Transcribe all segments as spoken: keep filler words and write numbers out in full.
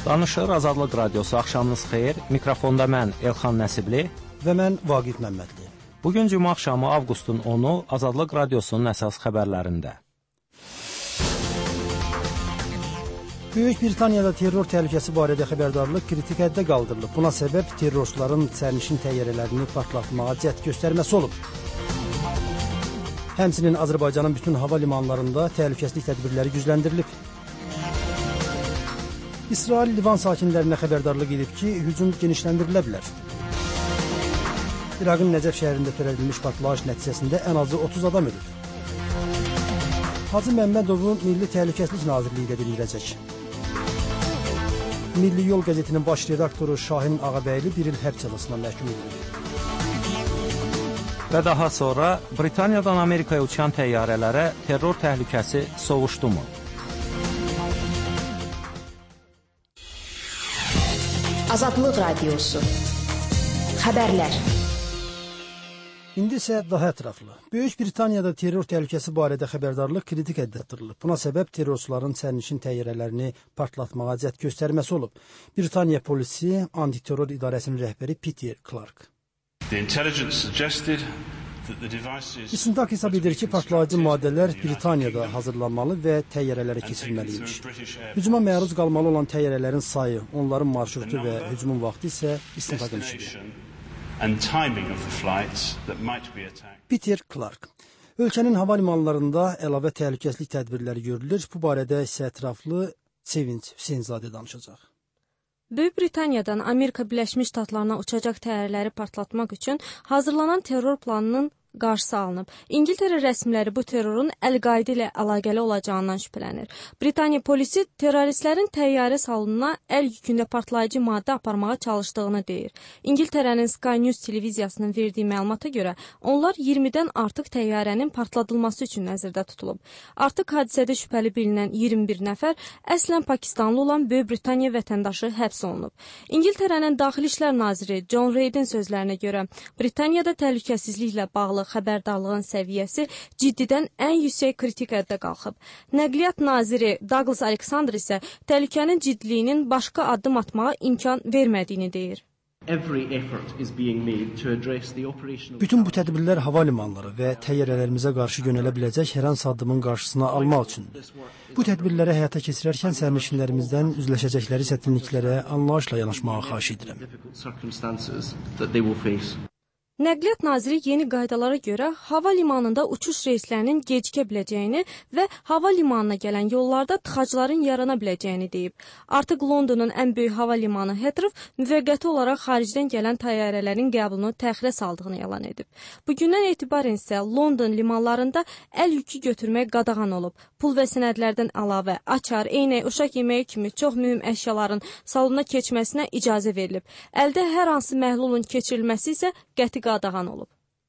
Danışır Azadlıq Radiosu, axşamınız xeyir. Mikrofonda mən Elxan Nəsibli və mən Vaqif Məmmədli. Bugün cümə axşamı avqustun onu Azadlıq Radiosunun əsas xəbərlərində. Böyük Britaniyada terror təhlükəsi barədə xəbərdarlıq kritik həddə qaldırılıb. Buna səbəb terrorçuların sərnişin təyyarələrini partlatmağa cəhd göstərməsi olub. Həmçinin Azərbaycanın bütün hava limanlarında təhlükəsizlik tədbirləri gücləndirilib. İsrail Livan sakinlərinə xəbərdarlıq edib ki, hücum genişləndirilə bilər. İraqın Nəcəf şəhərində törədilmiş partlayış nəticəsində ən azı otuz adam ölüb. Hacı Məmmədovun Milli Təhlükəsizlik Nazirliyi ilə dinləyəcək. Milli Yol qəzetinin baş redaktoru Şahin Ağabəyli bir il həbs cəzasına məhkum edildi. Və daha sonra Britaniyadan Amerikaya uçan təyyarələrə terror təhlükəsi sovuşdumu? Azadlıq Radiosu. Xəbərlər. İndi isə daha ətraflı. Böyük Britaniyada terror təhlükəsi barədə xəbərdarlıq kritik həddə tutulub. Buna səbəb terrorçuların sərnişin təyyarələrini partlatmağa cəhd göstərməsi olub. Britaniya polisi antiterror idarəsinin rəhbəri Peter Clark. The intelligence suggested İstintaq hesab edir ki, partlayıcı maddələr Britaniyada hazırlanmalı və təyyarələrə keçirilməliymiş. Hücuma məruz qalmalı olan təyyarələrin sayı, onların marşrutu və hücumun vaxtı isə istintaqın işidir. Peter Clark. Ölkənin hava limanlarında əlavə təhlükəsizlik tədbirləri görülür. Bu barədə isə ətraflı Sevinç Hüseynzadə danışacaq. Böyük Britaniyadan Amerika Birləşmiş Ştatlarına uçacaq təyyarələri partlatmaq üçün hazırlanan terror planının qarşısı alınıb. İngiltərə rəsmiləri bu terrorun Əl-Qaidə ilə əlaqəli olacağından şübhələnir. Britaniya polisi terroristlərin təyyarə salonuna əl yükündə partlayıcı maddə aparmağa çalışdığını deyir. İngiltərənin Sky News televiziyasının verdiyi məlumata görə onlar iyirmidən artıq təyyarənin partladılması üçün nəzərdə tutulub. Artıq hadisədə şübhəli bilinən iyirmi bir nəfər əslən Pakistanlı olan Böyük Britaniya vətəndaşı həbs olunub. İngiltərənin Daxili İşlər naziri John Reidin sözlərinə görə Britaniyada təhlükəsizliklə bağlı xəbərdarlığın səviyyəsi ciddidən ən yüksək kritik həddə qalxıb. Nəqliyyat naziri Douglas Alexander isə təhlükənin ciddiliyinin başqa addım atmağa imkan vermədiyini deyir. Bütün bu tədbirlər hava limanları və təyyarələrimizə qarşı yönələ biləcək hər hansı addımın qarşısına almaq üçündür. Bu tədbirləri həyata keçirərkən sərnişinlərimizdən üzləşəcəkləri çətinliklərə anlayışla yanaşmağı xahiş edirəm. Nəqliyyat naziri yeni qaydalara görə hava limanında uçuş reyslərinin gecikə biləcəyini və hava limanına gələn yollarda tıxacların yarana biləcəyini deyib. Artıq Londonun ən böyük hava limanı Heathrow müvəqqəti olaraq xaricdən gələn təyyarələrin qəbulunu təxirə saldığını elan edib. Bugündən etibarən isə London limanlarında əl yükü götürmək qadağan olub. Pul və sənədlərdən əlavə açar, eynək, uşaq yeməyi kimi çox mühüm əşyaların salona keçməsinə icazə verilib. Əldə hər hansı məhlulun keçirilməsi isə qəti qadağan olub.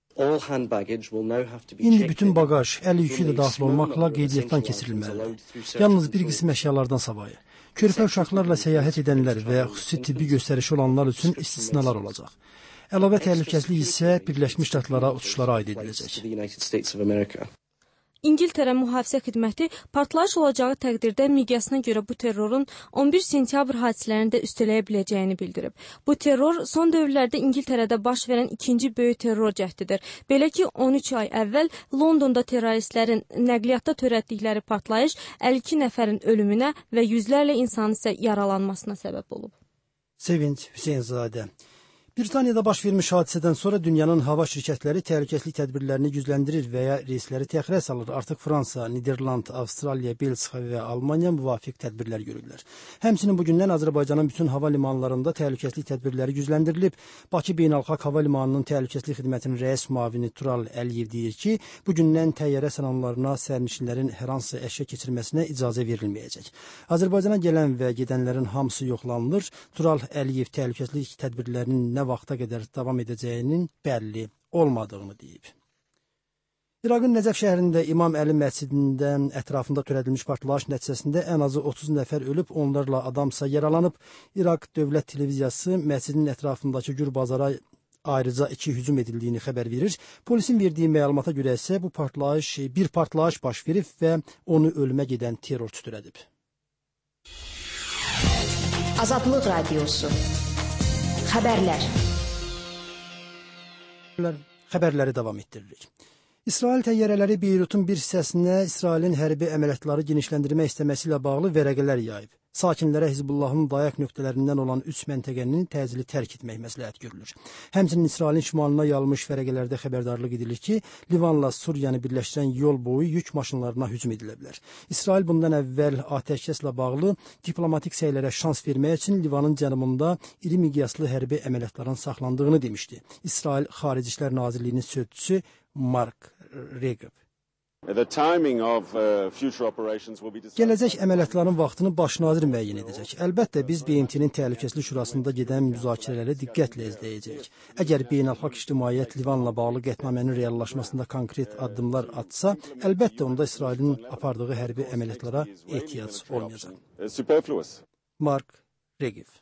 İndi bütün bagaj, əl yükü də daxil olmaqla qeydiyyatdan keçirilməlidir. Yalnız bir qism əşyalardan savayı. Körpə uşaqlarla səyahət edənlər və xüsusi tibbi göstərişi olanlar üçün istisnalar olacaq. Əlavə təhlükəsizlik isə Birləşmiş Ştatlara uçuşlara aid ediləcək. İngiltərə Mühafizə Xidməti partlayış olacağı təqdirdə miqyasına görə bu terrorun on bir sentyabr hadisələrini də üstələyə biləcəyini bildirib. Bu terror son dövrlərdə İngiltərədə baş verən ikinci böyük terror cəhdidir. Belə ki, on üç ay əvvəl Londonda terroristlərin nəqliyyatda törətdikləri partlayış əlli iki nəfərin ölümünə və yüzlərlə insanın isə yaralanmasına səbəb olub. Sevinç Hüseynzadə. Britaniyada baş vermiş hadisədən sonra dünyanın hava şirkətləri təhlükəsizlik tədbirlərini gücləndirir və ya reysləri təxirə salır. Artıq Fransa, Niderland, Avstraliya, Belçika və Almaniya müvafiq tədbirlər görürlər. Həmçinin bugündən Azərbaycanın bütün hava limanlarında təhlükəsizlik tədbirləri gücləndirilib. Bakı Beynəlxalq Hava Limanının Təhlükəsizlik Xidmətinin rəis müavini Tural Əliyev deyir ki, bugündən təyyarə salonlarına sərnişinlərin hər hansı əşya keçirməsinə icazə verilməyəcək. Azərbaycana gələn və gedənlərin hamısı yoxlanılır. Tural Əliyev təhlükəsizlik tədbirlərinin nə vaxta qədər davam edəcəyinin bəlli olmadığını deyib. İraqın Nəcəf şəhərində İmam Əli məscidindən ətrafında törədilmiş partlayış nəticəsində ən azı otuz nəfər ölüb, onlarla adamsa yaralanıb. İraq Dövlət Televiziyası məscidin ətrafındakı Gür bazara ayrıca iki hücum edildiyini xəbər verir. Polisin verdiyi məlumata görə isə bu partlayış bir partlayış baş verib və onu ölümə gedən terrorçu törədib. Azadlıq Radiosu. Xəbərlər. Xəbərləri davam etdiririk. İsrail təyyarələri Beyrutun bir hissəsinə İsrailin hərbi əməliyyatları genişləndirmək istəməsi ilə bağlı vərəqələr yayıb. Sakinlərə Hizbullahın dayaq nöqtələrindən olan üç məntəqənin təcili tərk etmək məsləhət görülür. Həmçinin İsrailin şimalına yayılmış vərəqələrdə xəbərdarlıq edilir ki, Livanla Suriyanı birləşdirən yol boyu yük maşınlarına hücum edilə bilər. İsrail bundan əvvəl atəşkəslə bağlı diplomatik səylərə şans vermək üçün Livanın cənubunda iri miqyaslı hərbi əməliyyatların saxlandığını demişdi. İsrail Xarici İşlər Nazirliyinin sözçüsü Mark Regev. Gələcək əməliyyatların vaxtını baş nazir müəyyən edəcək. Əlbəttə, biz B M T-nin Təhlükəsizlik Şurasında gedən müzakirələri diqqətlə izləyəcəyik. Əgər beynəlxalq ictimaiyyət Livanla bağlı qətnamənin reallaşmasında konkret addımlar atsa, əlbəttə onda İsrailin apardığı hərbi əməliyyatlara ehtiyac olmayacaq. Mark Regev.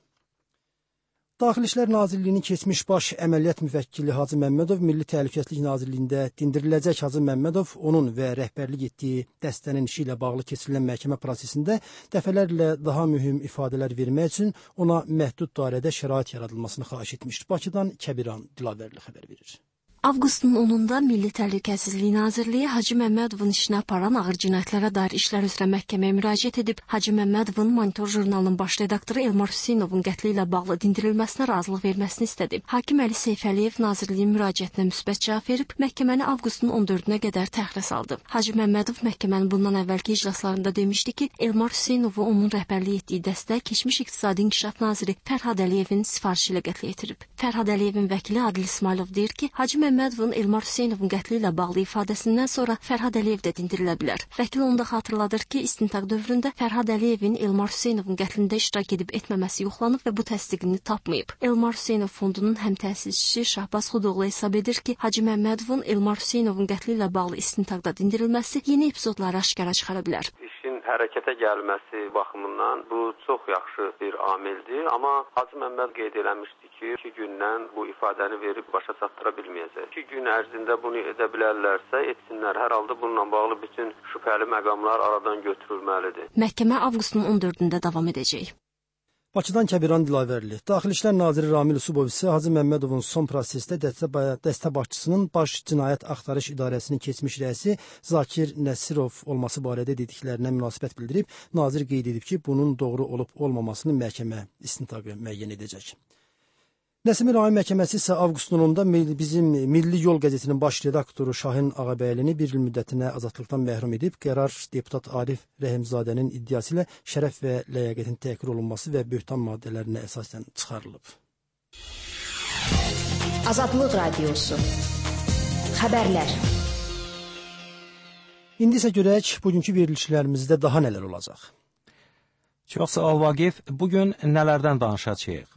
Daxili İşlər Nazirliyinin keçmiş baş əməliyyat müvəkkili Hacı Məmmədov Milli Təhlükəsizlik Nazirliyində dindiriləcək. Hacı Məmmədov onun və rəhbərlik etdiyi dəstənin işi ilə bağlı keçirilən məhkəmə prosesində dəfələrlə daha mühüm ifadələr vermək üçün ona məhdud dairədə şərait yaradılmasını xahiş etmişdi. Bakıdan Kəbiran Dilavərli xəbər verir. Avqustun onunda Milli Təhlükəsizlik Nazirliyi Hacı Məmmədovun işinə aparan ağır cinayətlərə dair işlər üzrə məhkəməyə müraciət edib, Hacı Məmmədovun Monitor jurnalının baş redaktoru Elmar Hüseynovun qətli ilə bağlı dindirilməsinə razılıq verməsini istədi. Hakim Əli Seyfəliyev nazirliyin müraciətinə müsbət cavab verib, məhkəməni avqustun on dördünə qədər təxirə saldı. Hacı Məmmədov məhkəmənin bundan əvvəlki iclaslarında demişdi ki, Elmar Hüseynovu onun rəhbərlik etdiyi dəstə keçmiş İqtisadi İnkişaf naziri Fərhad Əliyevin sifarişi ilə qətlə yetirib. Fərhad Əliyevin vəkili Adil İsmailov deyir ki, Hacı Məmmədovun Elmar Hüseynovun qətli ilə bağlı ifadəsindən sonra Fərhad Əliyev də dindirilə bilər. Vəkil onda xatırladır ki, istintaq dövründə Fərhad Əliyevin Elmar Hüseynovun qətlində iştirak edib etməməsi yoxlanıb və bu təsdiqini tapmayıb. Elmar Hüseynov fondunun həm təsisçisi Şahbaz Xudoğlu hesab edir ki, Hacı Məmmədovun Elmar Hüseynovun qətli ilə bağlı istintaqda dindirilməsi yeni epizodları aşkara çıxara bilər. Hərəkətə gəlməsi baxımından bu çox yaxşı bir amildir, amma Hacı Məmməd qeyd eləmişdi ki, iki gündən bu ifadəni verib başa çatdıra bilməyəcək. İki gün ərzində bunu edə bilərlərsə, etsinlər. Hər halda bununla bağlı bütün şübhəli məqamlar aradan götürülməlidir. Məhkəmə avqustun on dördündə davam edəcək. Bakıdan Kəbiran Dilavərli. Daxili İşlər Naziri Ramil Usubov isə Hacı Məmmədovun son prosesdə dəstə başçısının Baş Cinayət Axtarış İdarəsinin keçmiş rəisi Zakir Nəsirov olması barədə dediklərinə münasibət bildirib, nazir qeyd edib ki, bunun doğru olub-olmamasını məhkəmə istintaqı müəyyən edəcək. Nəsimi rayon məhkəməsi isə avqustun onunda bizim Milli Yol qəzetinin baş redaktoru Şahin Ağabəylini bir il müddətinə azadlıqdan məhrum edib, qərar deputat Arif Rəhimzadənin iddiası ilə şərəf və ləyaqətin təhqir olunması və böhtan maddələrinə əsasən çıxarılıb. Azadlıq Radiosu. Xəbərlər. İndi isə görək, bugünkü verilişlərimizdə daha nələr olacaq. Çox sağ ol Vaqif. Bugün nələrdən danışacağıq?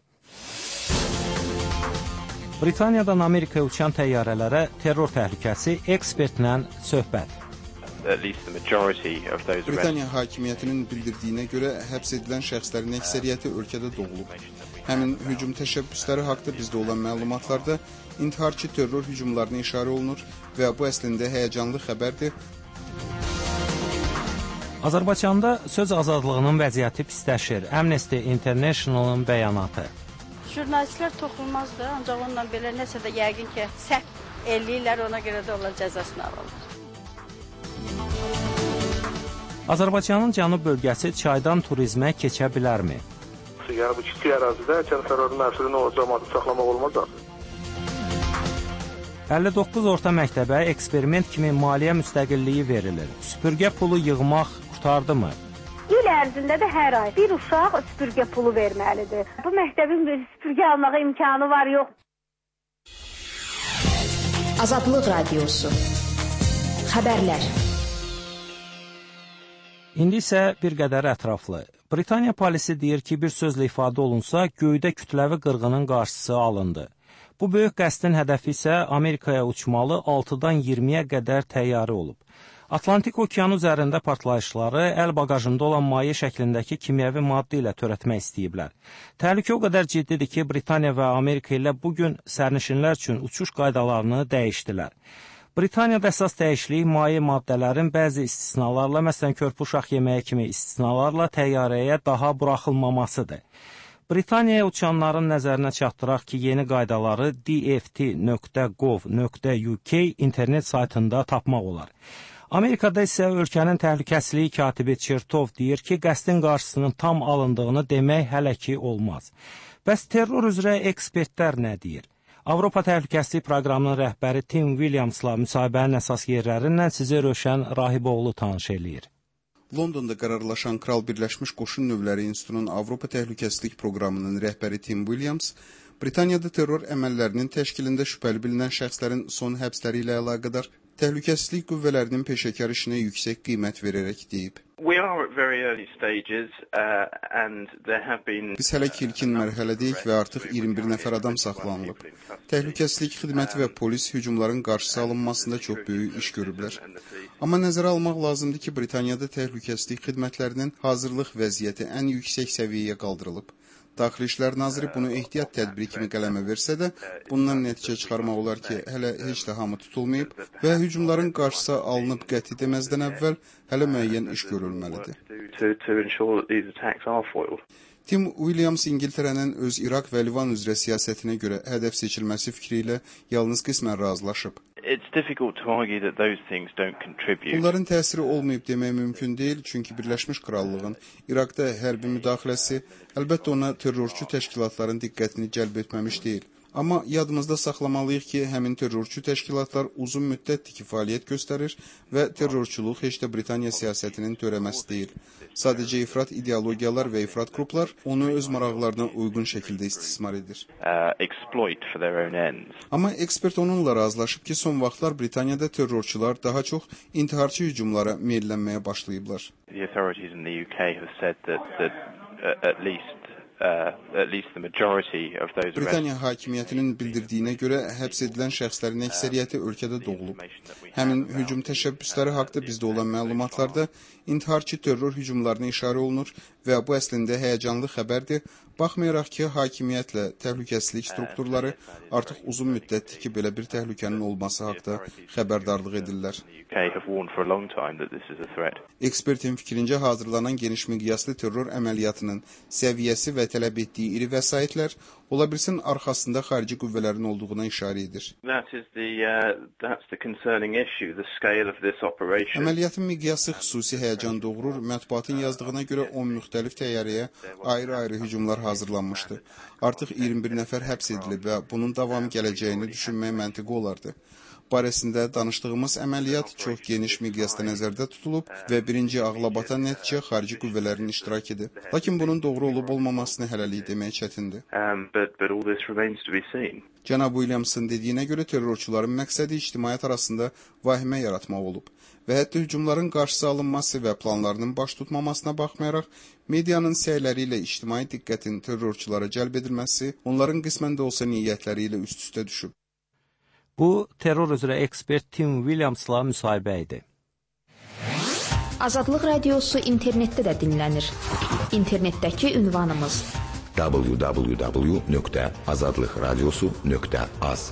Britaniyadan Amerikaya uçan təyyarələrə terror təhlükəsi, ekspertlə söhbət. Britaniya hakimiyyətinin bildirdiyinə görə həbs edilən şəxslərin əksəriyyəti ölkədə doğulub. Həmin hücum təşəbbüsləri haqda bizdə olan məlumatlarda intiharçı terror hücumlarına işarə olunur və bu əslində həyəcanlı xəbərdir. Azərbaycanda söz azadlığının vəziyyəti pisləşir. Amnesty International'ın bəyanatı. Jurnalistlər toxunmazdır, ancaq onunla belə nəsə də yəqin ki, səhv eləyirlər, ona görə də onlar cəzasını alırlar. Azərbaycanın cənub bölgəsi çaydan turizmə keçə bilərmi? Yəni bu kiçik ərazidə kənd sərhədi məhsulunu o cəmaatı saxlamaq olmaz. əlli doqquz orta məktəbə eksperiment kimi maliyyə müstəqilliyi verilir. Süpürgə pulu yığmaq qurtardımı? İl ərzində də hər ay bir uşaq süpürgə pulu verməlidir. Bu məktəbin süpürgə almağa imkanı var, yox. Azadlıq Radiosu. Xəbərlər. İndi isə bir qədər ətraflı. Britaniya polisi deyir ki, bir sözlə ifadə olunsa, göydə kütləvi qırğının qarşısı alındı. Bu böyük qəsdin hədəfi isə Amerikaya uçmalı altıdan iyirmiyə qədər təyyarə olub. Atlantik okeanı üzərində partlayışları əl bagajında olan maye şəklindəki kimyəvi maddə ilə törətmək istəyiblər. Təhlükə o qədər ciddidir ki, Britaniya və Amerika ilə bugün sərnişinlər üçün uçuş qaydalarını dəyişdilər. Britaniyada əsas dəyişiklik maye maddələrin bəzi istisnalarla, məsələn, körpü uşaq yeməyi kimi istisnalarla təyyarəyə daha buraxılmamasıdır. Britaniyaya uçanların nəzərinə çatdıraq ki, yeni qaydaları d f t nöqtə gov nöqtə u k internet saytında tapmaq olar. Amerikada isə ölkənin təhlükəsizlik katibi Chertoff deyir ki, qəsdin qarşısının tam alındığını demək hələ ki olmaz. Bəs terror üzrə ekspertlər nə deyir? Avropa Təhlükəsizlik Proqramının rəhbəri Tim Williamsla müsahibənin əsas yerlərindən sizi Rövşən Rahiboğlu tanış eləyir. Londonda qərarlaşan Kral Birləşmiş Qoşun Növləri İnstitutunun Avropa Təhlükəsizlik Proqramının rəhbəri Tim Williams, Britaniyada terror əməllərinin təşkilində şübhəli bilinən şəxslərin son həbsləri ilə əlaqədar təhlükəsizlik qüvvələrinin peşəkar işinə yüksək qiymət verərək deyib. We are at very early stages, uh, and there have been... Biz hələ ki ilkin mərhələdəyik və artıq iyirmi bir nəfər adam saxlanılıb. Təhlükəsizlik xidməti və polis hücumların qarşısı alınmasında çox böyük iş görüblər. Amma nəzərə almaq lazımdır ki, Britaniyada təhlükəsizlik xidmətlərinin hazırlıq vəziyyəti ən yüksək səviyyəyə qaldırılıb. Daxili İşlər Naziri bunu ehtiyat tədbiri kimi qələmə versə də, bundan nəticə çıxarmaq olar ki, hələ heç də hamı tutulmayıb və hücumların qarşısı alınıb qəti deməzdən əvvəl hələ müəyyən iş görülməlidir. Tim Williams İngiltərənin öz İraq və Livan üzrə siyasətinə görə hədəf seçilməsi fikri ilə yalnız qismən razılaşıb. Bunların təsiri olmayıb demək mümkün deyil, çünki Birləşmiş Krallığın İraqda hərbi müdaxiləsi əlbəttə ona terrorçu təşkilatların diqqətini cəlb etməmiş deyil. Amma yadımızda saxlamalıyıq ki, həmin terrorçu təşkilatlar uzun müddətdir ki, fəaliyyət göstərir və terrorçuluq heç də Britaniya siyasətinin törəməsi deyil. Sadəcə ifrat ideologiyalar və ifrat qruplar onu öz maraqlarına uyğun şəkildə istismar edir. Amma ekspert onunla razılaşıb ki, son vaxtlar Britaniyada terrorçular daha çox intiharçı hücumlara meylənməyə başlayıblar. Britaniya hakimiyyətinin bildirdiyinə görə həbs edilən şəxslərin əksəriyyəti ölkədə doğulub. Həmin hücum təşəbbüsləri haqda bizdə olan məlumatlarda intiharçı terror hücumlarına işarə olunur və bu əslində həyəcanlı xəbərdir. Baxmayaraq ki, hakimiyyətlə təhlükəsizlik strukturları artıq uzun müddətdir ki, belə bir təhlükənin olması haqda xəbərdarlıq edirlər. Ekspertin fikrincə hazırlanan geniş miqyaslı terror əməliyyatının səviyyəsi və tələb etdiyi iri vəsaitlər ola bilsin arxasında xarici qüvvələrin olduğuna işarə edir. Əməliyyatın miqyası xüsusi həyəcan doğurur. Mətbuatın yazdığına görə on müxtəlif təyyarəyə ayrı-ayrı hücumlar hazırlanmışdı. Artıq iyirmi bir nəfər həbs edilib və bunun davam gələcəyini düşünmək məntiqi olardı. Barəsində danışdığımız əməliyyat çox geniş miqyasda nəzərdə tutulub və birinci ağlabatan nəticə xarici qüvvələrin iştirakidir. Lakin bunun doğru olub-olmamasını hələlik demək çətindir. Cənab Williamsın dediyinə görə terrorçuların məqsədi ictimaiyyət arasında vahimə yaratmaq olub və hətta hücumların qarşısı alınması və planlarının baş tutmamasına baxmayaraq, medianın səyləri ilə ictimai diqqətin terrorçulara cəlb edilməsi onların qismən də olsa niyyətləri ilə üst-üstə düşüb. Bu, terror üzrə ekspert Tim Williamsla müsahibə idi. Azadlıq Radiosu internetdə də dinlənir. İnternetdəki ünvanımız w w w nöqtə azadlıq radiosu nöqtə az.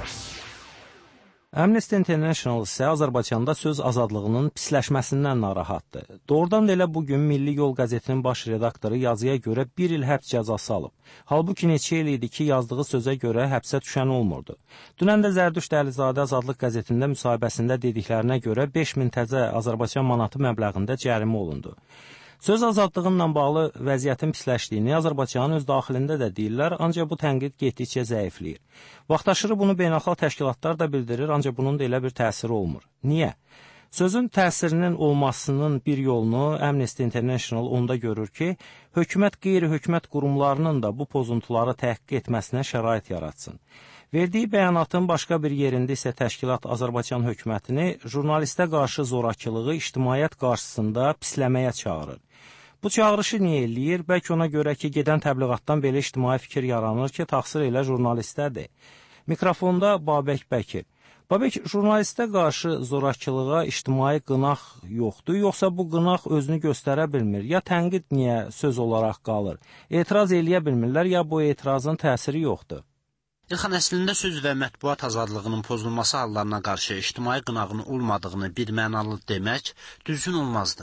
Amnesty International isə Azərbaycanda söz azadlığının pisləşməsindən narahatdır. Doğrudan da elə bugün Milli Yol qəzetinin baş redaktoru yazıya görə bir il həbs cəzası alıb. Halbuki neçə il idi ki, yazdığı sözə görə həbsə düşən olmurdu. Dünən də Zərdüşt Əlizadə Azadlıq qəzetində müsahibəsində dediklərinə görə beş min təzə Azərbaycan manatı məbləğində cərimə olundu. Söz azadlığınla bağlı vəziyyətin pisləşdiyini Azərbaycanın öz daxilində də deyirlər, ancaq bu tənqid getdikcə zəifləyir. Vaxtaşırı bunu beynəlxalq təşkilatlar da bildirir, ancaq bunun da elə bir təsiri olmur. Niyə? Sözün təsirinin olmasının bir yolunu Amnesty International onda görür ki, hökumət qeyri-hökumət qurumlarının da bu pozuntuları təhqiq etməsinə şərait yaratsın. Verdiyi bəyanatın başqa bir yerində isə təşkilat Azərbaycan hökumətini jurnalistə qarşı zorakılığı ictimaiyyət qarşısında pisləməyə çağırır. Bu çağırışı niyə eləyir? Bəlkə ona görə ki, gedən təbliğatdan belə ictimai fikir yaranır ki, təqsir elə jurnalistədir. Mikrofonda Babək Bəkir. Babək, jurnalistə qarşı zorakılığa ictimai qınaq yoxdur, yoxsa bu qınaq özünü göstərə bilmir? Ya tənqid niyə söz olaraq qalır? Etiraz eləyə bilmirlər, ya bu etirazın təsiri yoxdur? İlxan, əslində söz və mətbuat azadlığının pozulması hallarına qarşı ictimai qınağının olmadığını bir mənalı demək düzgün olmazdı.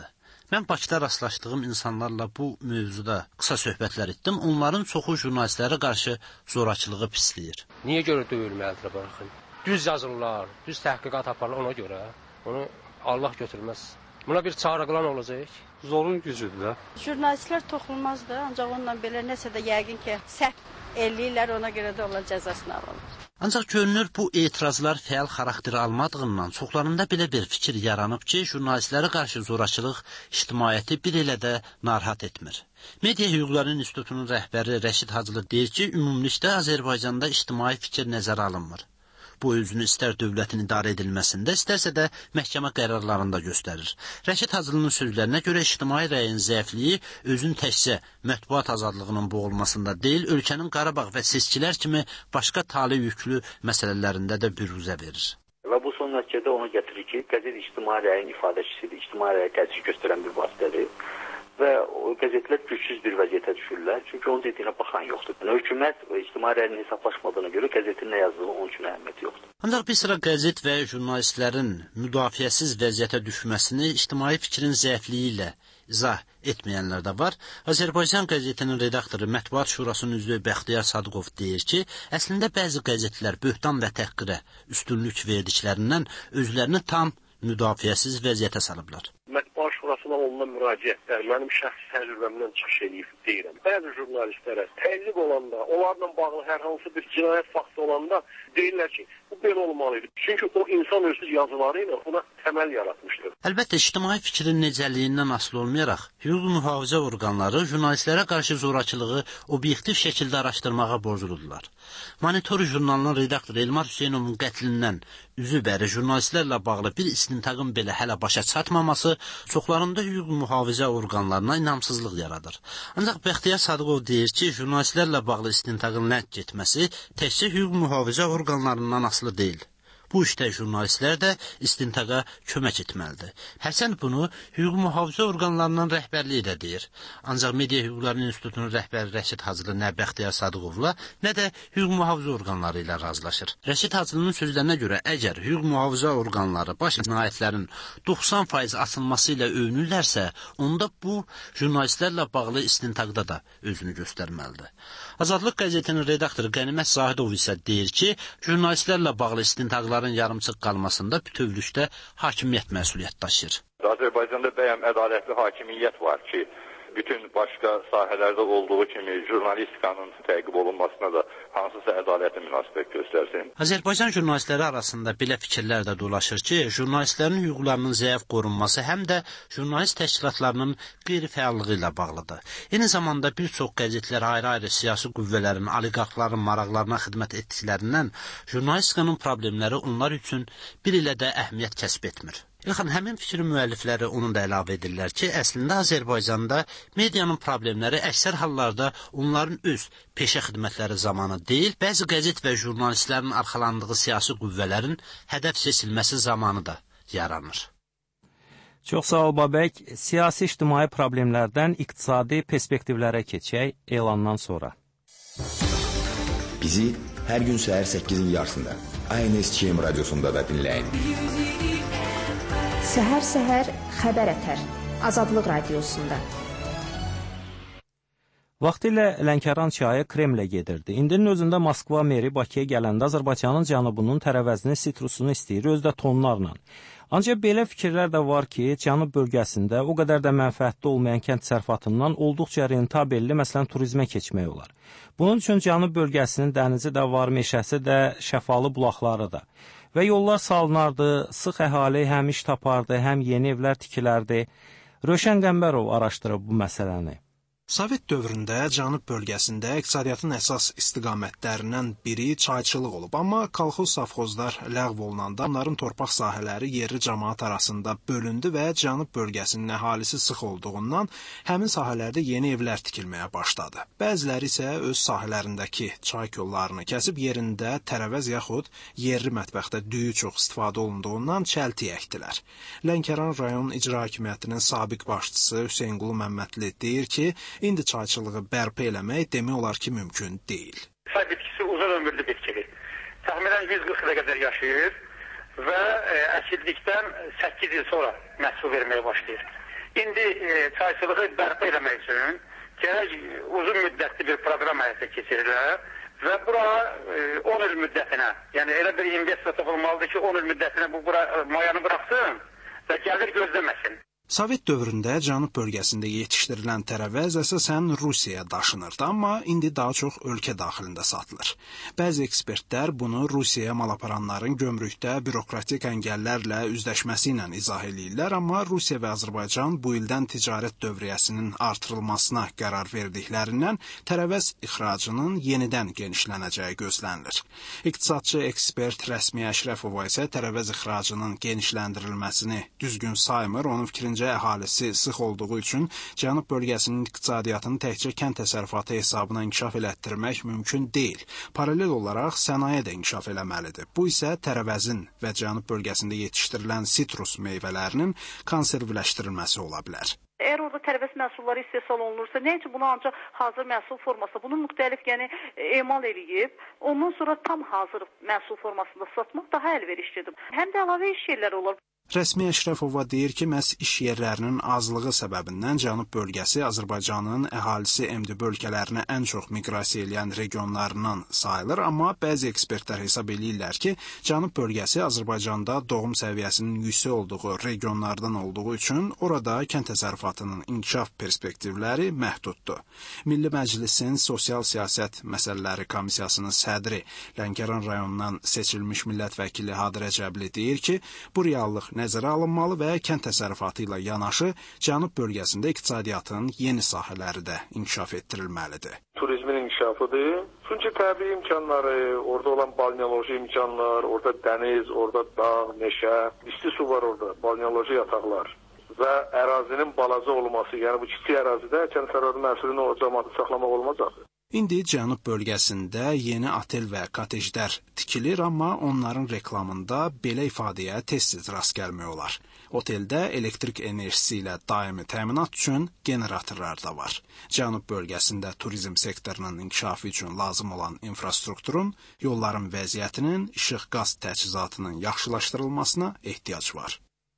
Mən Bakıda rastlaşdığım insanlarla bu mövzuda qısa söhbətlər etdim. Onların çoxu jurnalistlərə qarşı zorakılığı pisləyir. Niyə görə döyülməlidir baxın? Düz yazırlar, düz təhqiqat aparırlar ona görə. Onu Allah götürməz. Buna bir çarə qılan olacaq. Zorun gücüdür da. Jurnalistlər toxunulmazdır, ancaq onunla belə nəsə də yəqin ki, səhv eləyirlər, ona görə də onlar cəzasını alırlar. Ancaq görünür bu etirazlar fəal xarakteri almadığından çoxlarında belə bir fikir yaranıb ki, jurnalistlərə qarşı zorakılıq ictimaiyyəti bir elə də narahat etmir. Media Hüquqları İnstitutunun rəhbəri Rəşid Hacılı deyir ki, ümumilikdə Azərbaycanda ictimai fikir nəzərə alınmır. Bu özünü istər dövlətin idarə edilməsində, istərsə də məhkəmə qərarlarında göstərir. Rəşid Hacılının sözlərinə görə ictimai rəyin zəifliyi özün təkcə mətbuat azadlığının boğulmasında deyil, ölkənin Qarabağ və seçkilər kimi başqa tali yüklü məsələlərində də büruzə verir. Və bu son nəticədə onu gətirir ki, qəzet ictimai rəyin ifadəçisidir, ictimai rəyə təsir göstərən bir vasitədir. Və o qəzetlər gücsüz bir vəziyyətə düşürlər. Çünki onun dediyinə baxan yoxdur. Yəni, hökumət ictimai rəyin hesablaşmadığına görə qəzetin nə yazdığı onun üçün əhəmiyyəti yoxdur. Ancaq bir sıra qəzet və jurnalistlərin müdafiəsiz vəziyyətə düşməsini ictimai fikrin zəifliyi ilə izah etməyənlər də var. Azərbaycan qəzetinin redaktoru Mətbuat Şurasının üzvü Bəxtiyar Sadıqov deyir ki, əslində bəzi qəzetlər böhtan və təhqirə üstünlük verdiklərindən özlərini tam müdafiəsiz vəziyyətə salıblar. Mətbuat Şurasına olunan müraciətlər mənim şəxsi təcrübəmdən çıxış edib deyirəm. Bəzi jurnalistlərə təzyiq olanda, onlarla bağlı hər hansı bir cinayət faktı olanda deyirlər ki, bu belə olmalıdır. Çünki o insan öz yazıları ilə buna təməl yaratmışdır. Əlbəttə, ictimai fikrin necəliyindən asılı olmayaraq, hüquq mühafizə orqanları jurnalistlərə qarşı zorakılığı obyektiv şəkildə araşdırmağa borcludular. Monitor jurnalının redaktoru Elmar Hüseynovun qətlindən üzü bəri jurnalistlərlə bağlı bir istintaqın belə hələ başa çatmaması çoxlarında hüquq mühafizə orqanlarına inamsızlıq yaradır. Ancaq Bəxtiyar Sadıqov deyir ki, jurnalistlərlə bağlı istintaqın ləng getməsi təkcə hüquq mühafizə orqanlarından asılı deyil. Bu işdə jurnalistlər də istintaqa kömək etməlidir. Həsən bunu hüquq mühafizə orqanlarının rəhbərliyi də deyir. Ancaq Media Hüquqları İnstitutunun rəhbəri Rəşid Hacılı nə Bəxtiyar Sadıqovla, nə də hüquq mühafizə orqanları ilə razılaşır. Rəşid Hacılının sözlərinə görə, əgər hüquq mühafizə orqanları baş cinayətlərin doxsan faiz açılması ilə övünürlərsə, onda bu jurnalistlərlə bağlı istintaqda da özünü göstərməlidir. Azadlıq qəzetinin redaktoru Qənimət Zahidov isə deyir ki, jurnalistlərlə bağlı istintaqların yarımçıq qalmasında bütövlükdə hakimiyyət məsuliyyət daşıyır. Azərbaycanda bəyəm ədalətli hakimiyyət var ki, bütün başqa sahələrdə olduğu kimi jurnalistikanın təqib olunmasına da hansısa ədalətli münasibət göstərsin. Azərbaycan jurnalistləri arasında belə fikirlər də dolaşır ki, jurnalistlərin hüquqlarının zəif qorunması həm də jurnalist təşkilatlarının qeyri-fəallığı ilə bağlıdır. Eyni zamanda bir çox qəzetlər ayrı-ayrı siyasi qüvvələrin, oliqarxların maraqlarına xidmət etdiklərindən jurnalistikanın problemləri onlar üçün bir ilə də əhəmiyyət kəsb etmir. İlxan, həmin fikrin müəllifləri onun da əlavə edirlər ki, əslində Azərbaycanda medianın problemləri əksər hallarda onların öz peşə xidmətləri zamanı deyil, bəzi qəzet və jurnalistlərin arxalandığı siyasi qüvvələrin hədəf seçilməsi zamanı da yaranır. Çox sağ ol, Babək. Siyasi ictimai problemlərdən iqtisadi perspektivlərə keçək elandan sonra. Bizi hər gün səhər səkkizin yarısında I N S K M radiosunda da dinləyin. Səhər-səhər xəbər ətər Azadlıq radiosunda. Vaxtilə Lənkəran çayı Kremlə gedirdi. İndinin özündə Moskva meri Bakıya gələndə Azərbaycanın cənubunun tərəvəzini, sitrusunu istəyir, özdə tonlarla. Ancaq belə fikirlər də var ki, cənub bölgəsində o qədər də mənfəətli olmayan kənd təsərrüfatından olduqca rentabelli, məsələn, turizmə keçmək olar. Bunun üçün cənub bölgəsinin dənizi də var, meşəsi də, şəfalı bulaqları da. Və yollar salınardı, sıx əhali həm iş tapardı, həm yeni evlər tikilərdi. Röşən Qəmbərov araşdırıb bu məsələni. Sovet dövründə cənub bölgəsində iqtisadiyyatın əsas istiqamətlərindən biri çayçılıq olub, amma kolxoz safxozlar ləğv olunanda onların torpaq sahələri yerli cəmaət arasında bölündü və cənub bölgəsinin əhalisi sıx olduğundan həmin sahələrdə yeni evlər tikilməyə başladı. Bəziləri isə öz sahələrindəki çay kollarını kəsib yerində tərəvəz yaxud yerli mətbəxdə düyü çox istifadə olunduğundan çəlti əkdilər. Lənkəran rayon icra hakimiyyətinin sabiq başçısı Hüseynqulu Məmmədli deyir ki, İndi çayçılığı bərpa eləmək demək olar ki, mümkün deyil. Çay bitkisi uzun ömürlü bitkidir. Təxminən yüz qırx ilə qədər yaşayır və e, əkildikdən səkkiz il sonra məhsul verməyə başlayır. İndi e, çayçılığı bərpa eləmək üçün gərək uzun müddətli bir proqram həyata keçirirlər və bura e, on il müddətinə, yəni elə bir investor tapılmalıdır ki, on il müddətinə bu bura, mayanı buraxsın və gəlir gözləməsin. Sovet dövründə Cənub bölgəsində yetişdirilən tərəvəz əsasən Rusiyaya daşınırdı, amma indi daha çox ölkə daxilində satılır. Bəzi ekspertlər bunu Rusiyaya mal aparanların gömrükdə bürokratik əngəllərlə üzləşməsi ilə izah edirlər, amma Rusiya və Azərbaycan bu ildən ticarət dövriyyəsinin artırılmasına qərar verdiklərindən tərəvəz ixracının yenidən genişlənəcəyi gözlənilir. İqtisadçı ekspert Rəsmiyə Əşrəfova isə tərəvəz ixracının genişləndirilməsini düzgün saymır, onun fikrincə əhalisi sıx olduğu üçün Cənub bölgəsinin iqtisadiyyatını təkcə kənd təsərrüfatı hesabına inkişaf elətdirmək mümkün deyil. Paralel olaraq sənaye də inkişaf eləməlidir. Bu isə tərəvəzin və Cənub bölgəsində yetişdirilən sitrus meyvələrinin konservləşdirilməsi ola bilər. Əgər orada tərəvəz məhsulları istehsal olunursa, nə üçün bunu ancaq hazır məhsul formasında, bunu müxtəlif yəni emal eləyib, ondan sonra tam hazır məhsul formasında satmaq daha əlverişlidir. Həm də əlavə iş yerləri olur. Rəsmiyə Əşrəfova deyir ki, məhz iş yerlərinin azlığı səbəbindən Cənub bölgəsi Azərbaycanın əhalisi M D B ölkələrinə ən çox miqrasiya edən regionlarından sayılır, amma bəzi ekspertlər hesab edirlər ki, Cənub bölgəsi Azərbaycanda doğum səviyyəsinin yüksək olduğu regionlardan olduğu üçün orada kənd təsərrüfatının inkişaf perspektivləri məhduddur. Milli Məclisin Sosial Siyasət Məsələləri Komissiyasının sədri Lənkəran rayonundan seçilmiş millət vəkili Hadi Rəcəbli deyir ki, bu reallıq nəzərə alınmalı və kənd təsərrüfatı ilə yanaşı Cənub bölgəsində iqtisadiyyatın yeni sahələri də inkişaf etdirilməlidir. Turizmin inkişafıdır. Çünki təbii imkanları, orada olan balneoloji imkanlar, orada dəniz, orada dağ, meşə, isti su var orada, balneoloji yataqlar və ərazinin balaca olması, yəni bu kiçik ərazidə kənd təsərrüfatı məhsulunu o cəmaatı saxlamaq olmaz axı. İndi Cənub bölgəsində yeni otel və kotejlər tikilir, amma onların reklamında belə ifadəyə tez-tez rast gəlmək olar. Oteldə elektrik enerjisi ilə daimi təminat üçün generatorlar da var. Cənub bölgəsində turizm sektorunun inkişafı üçün lazım olan infrastrukturun, yolların vəziyyətinin, işıq-qaz təchizatının yaxşılaşdırılmasına ehtiyac var.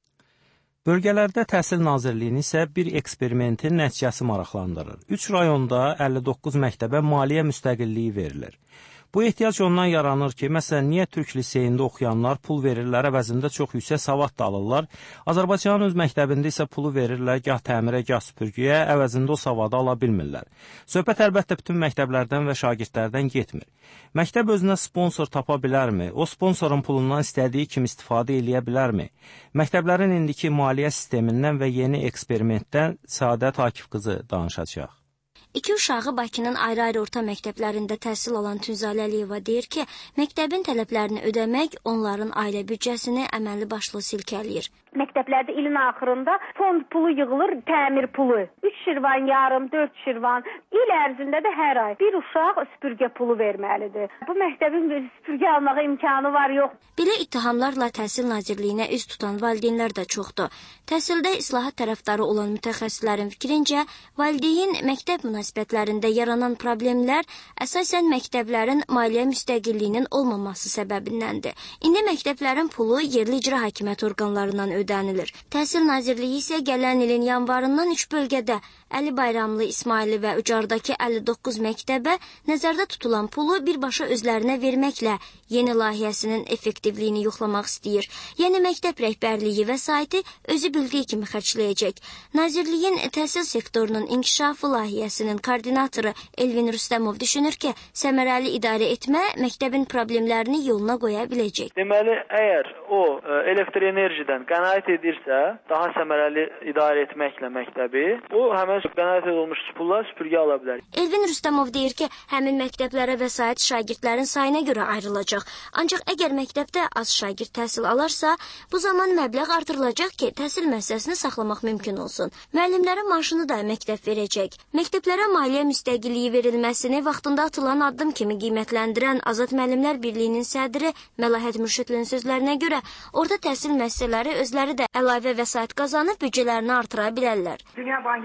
Bölgələrdə Təhsil Nazirliyinin isə bir eksperimentin nəticəsi maraqlandırır. Üç rayonda əlli doqquz məktəbə maliyyə müstəqilliyi verilir. Bu ehtiyac ondan yaranır ki, məsələn, niyə Türk liseyində oxuyanlar pul verirlər, əvəzində çox yüksək savad da alırlar. Azərbaycanın öz məktəbində isə pulu verirlər, gah təmirə, gah süpürgüyə, əvəzində o savadı ala bilmirlər. Söhbət əlbəttə bütün məktəblərdən və şagirdlərdən getmir. Məktəb özünə sponsor tapa bilərmi? O sponsorun pulundan istədiyi kimi istifadə eləyə bilərmi? Məktəblərin indiki maliyyə sistemindən və yeni eksperimentdən Səadət Akif qızı danışacaq. İki uşağı Bakının ayrı-ayrı orta məktəblərində təhsil alan Tünzalə Əliyeva deyir ki, məktəbin tələblərini ödəmək onların ailə büdcəsini əməlli başlı silkələyir. Məktəblərdə ilin axırında fond pulu yığılır, təmir pulu. üç şirvan yarım, dörd şirvan. İl ərzində də hər ay bir uşaq süpürgə pulu verməlidir. Bu məktəbin süpürgə almağa imkanı var, yox. Belə ittihamlarla Təhsil Nazirliyinə üz tutan valideynlər də çoxdur. Təhsildə islahat tərəfdarı olan mütəxəssislərin fikrincə, valideyn məktəb münasibətlərində yaranan problemlər əsasən məktəblərin maliyyə müstəqilliyinin olmaması səbəbindəndir. İndi məktəblərin pulu yerli icra hakimiyyət orqanlarından ödənilir. Təhsil Nazirliyi isə gələn ilin yanvarından üç bölgədə Əli Bayramlı, İsmaili və Ucardakı əlli doqquz məktəbə nəzərdə tutulan pulu birbaşa özlərinə verməklə yeni layihəsinin effektivliyini yoxlamaq istəyir. Yeni məktəb rəhbərliyi vəsaiti özü bildiyi kimi xərcləyəcək. Nazirliyin təhsil sektorunun inkişafı layihəsinin koordinatoru Elvin Rüstəmov düşünür ki, səmərəli idarə etmə məktəbin problemlərini yoluna qoya biləcək. Deməli, əgər o elektroenerjidən qənaət edirsə, daha səmərəli idarə etməklə məktəbi, o həmən qənaət edilmiş pulla süpürgə ala bilər. Elvin Rüstəmov deyir ki, həmin məktəblərə vəsait şagirdlərin sayına görə ayrılacaq. Ancaq əgər məktəbdə az şagird təhsil alarsa, bu zaman məbləğ artırılacaq ki, təhsil müəssisəsini saxlamaq mümkün olsun. Müəllimlərin maaşını da məktəb verəcək. Məktəblərə maliyyə müstəqilliyi verilməsini vaxtında atılan addım kimi qiymətləndirən Azad Müəllimlər Birliyinin sədri Məlahət Mürşidlinin sözlərinə görə, orta təhsil müəssisələri özləri də əlavə vəsait qazanıb büdcələrini artıra bilərlər. Dünya Bankının qoyduğu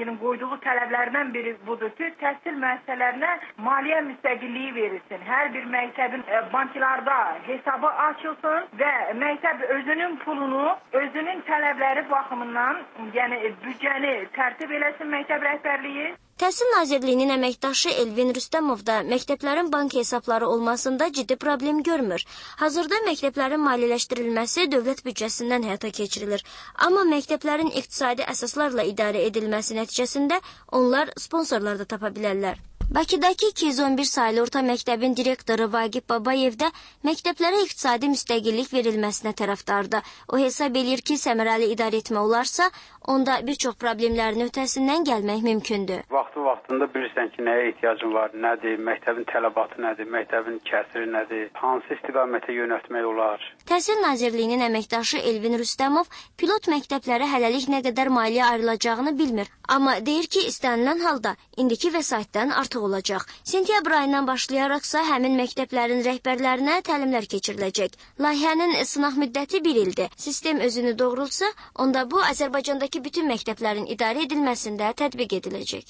qoyduğu tələblərdən biri budur ki, təhsil müəssisələrinə maliyyə müstəqilliyi verilsin. Hər bir məktəbin banklarda hesabı açılsın və məktəb özünün pulunu, özünün tələbləri baxımından, yəni büdcəni tərtib eləsin məktəb rəhbərliyi. Təhsil Nazirliyinin əməkdaşı Elvin Rüstəmov da məktəblərin bank hesabları olmasında ciddi problem görmür. Hazırda məktəblərin maliyyələşdirilməsi dövlət büdcəsindən həyata keçirilir. Amma məktəblərin iqtisadi əsaslarla idarə edilməsi nəticəsində onlar sponsorlar da tapa bilərlər. Bakıdakı iki yüz on bir saylı orta məktəbin direktoru Vagib Babayev də məktəblərə iqtisadi müstəqillik verilməsinə tərəfdardır. O hesab edir ki, səmərəli idarə etmə olarsa, onda bir çox problemlərin ötəsindən gəlmək mümkündür. Vaxtı vaxtında bilirsən ki, nəyə ehtiyacın var, nədir, məktəbin tələbatı nədir, məktəbin kəsiri nədir, hansı istiqamətə yönəltmək olar. Təhsil Nazirliyinin əməkdaşı Elvin Rüstəmov pilot məktəblərə hələlik nə qədər maliyyə ayrılacağını bilmir. Amma deyir ki, istənilən halda indiki vəsaitdən artıq olacaq. Sentyabr ayından başlayaraqsa həmin məktəblərin rəhbərlərinə təlimlər keçiriləcək. Layihənin sınaq müddəti bir ildir. Sistem özünü doğrulsa, onda bu Azərbaycandakı bütün məktəblərin idarə edilməsində tətbiq ediləcək.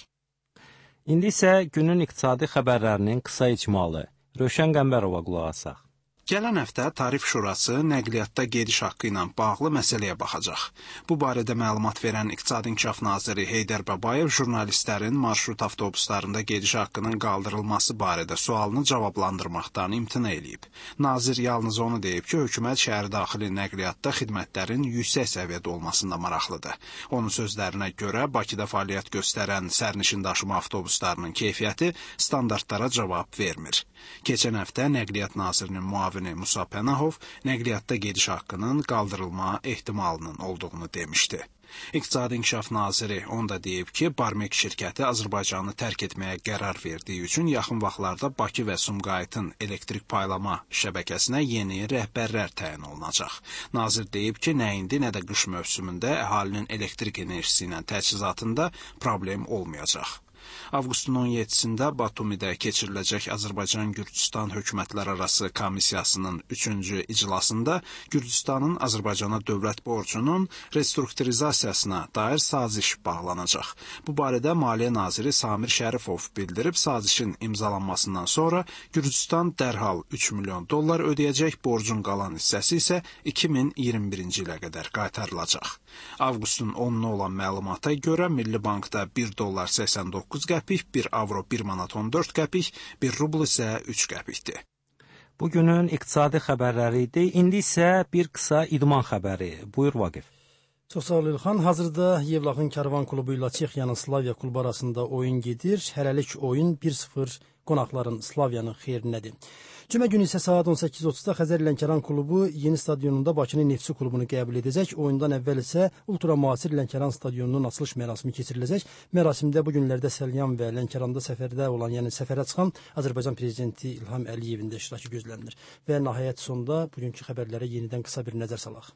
İndi isə günün iqtisadi xəbərlərinin qısa icmalı. Rövşən Qəmbərova qulaq asaq. Gələn həftə Tarif Şurası nəqliyyatda gediş haqqı ilə bağlı məsələyə baxacaq. Bu barədə məlumat verən İqtisadi İnkişaf naziri Heydər Babayev jurnalistlərin marşrut avtobuslarında gediş haqqının qaldırılması barədə sualını cavablandırmaqdan imtina eləyib. Nazir yalnız onu deyib ki, hökumət şəhər daxili nəqliyyatda xidmətlərin yüksək səviyyədə olmasında maraqlıdır. Onun sözlərinə görə Bakıda fəaliyyət göstərən sərnişin daşıma avtobuslarının keyfiyyəti standartlara cavab vermir. Keçən həftə Nəqliyyat Nazirinin müavini Musa Pənahov nəqliyyatda gediş haqqının qaldırılma ehtimalının olduğunu demişdi. İqtisadi İnkişaf naziri onda deyib ki, Barmek şirkəti Azərbaycanı tərk etməyə qərar verdiyi üçün yaxın vaxtlarda Bakı və Sumqayıtın elektrik paylama şəbəkəsinə yeni rəhbərlər təyin olunacaq. Nazir deyib ki, nə indi, nə də qış mövsümündə əhalinin elektrik enerjisi ilə təchizatında problem olmayacaq. Avqustun on yeddisində Batumidə keçiriləcək Azərbaycan-Gürcüstan hökumətlərarası komissiyasının üçüncü iclasında Gürcüstanın Azərbaycana dövlət borcunun restrukturizasiyasına dair saziş bağlanacaq. Bu barədə Maliyyə naziri Samir Şərifov bildirib, sazişin imzalanmasından sonra Gürcüstan dərhal üç milyon dollar ödəyəcək, borcun qalan hissəsi isə iki min iyirmi birinci ilə qədər qaytarılacaq. Avqustun onuna olan məlumata görə Milli Bankda bir dollar səksən doqquz qəpik, bir avro bir manat on dörd qəpik, bir rubl isə üç qəpikdir. Bugünün iqtisadi xəbərləri idi. İndi isə bir qısa idman xəbəri. Buyur Vaqif. Çox sağ ol İlxan. Hazırda Yevlaxın Karvan klubu ilə Çexiyanın Slavia klubu arasında oyun gedir. Hələlik oyun bir sıfır qonaqların Slaviyanın xeyrinədir. Cümə günü isə saat on səkkiz otuzda Xəzər Lənkəran klubu yeni stadionunda Bakının Neftçi klubunu qəbul edəcək. Oyundan əvvəl isə ultra müasir Lənkəran stadionunun açılış mərasimi keçiriləcək. Mərasimdə bu günlərdə Səlyan və Lənkəranda səfərdə olan, yəni səfərə çıxan Azərbaycan prezidenti İlham Əliyevin də iştirakı gözlənilir. Və nəhayət sonda bugünkü xəbərlərə yenidən qısa bir nəzər salaq.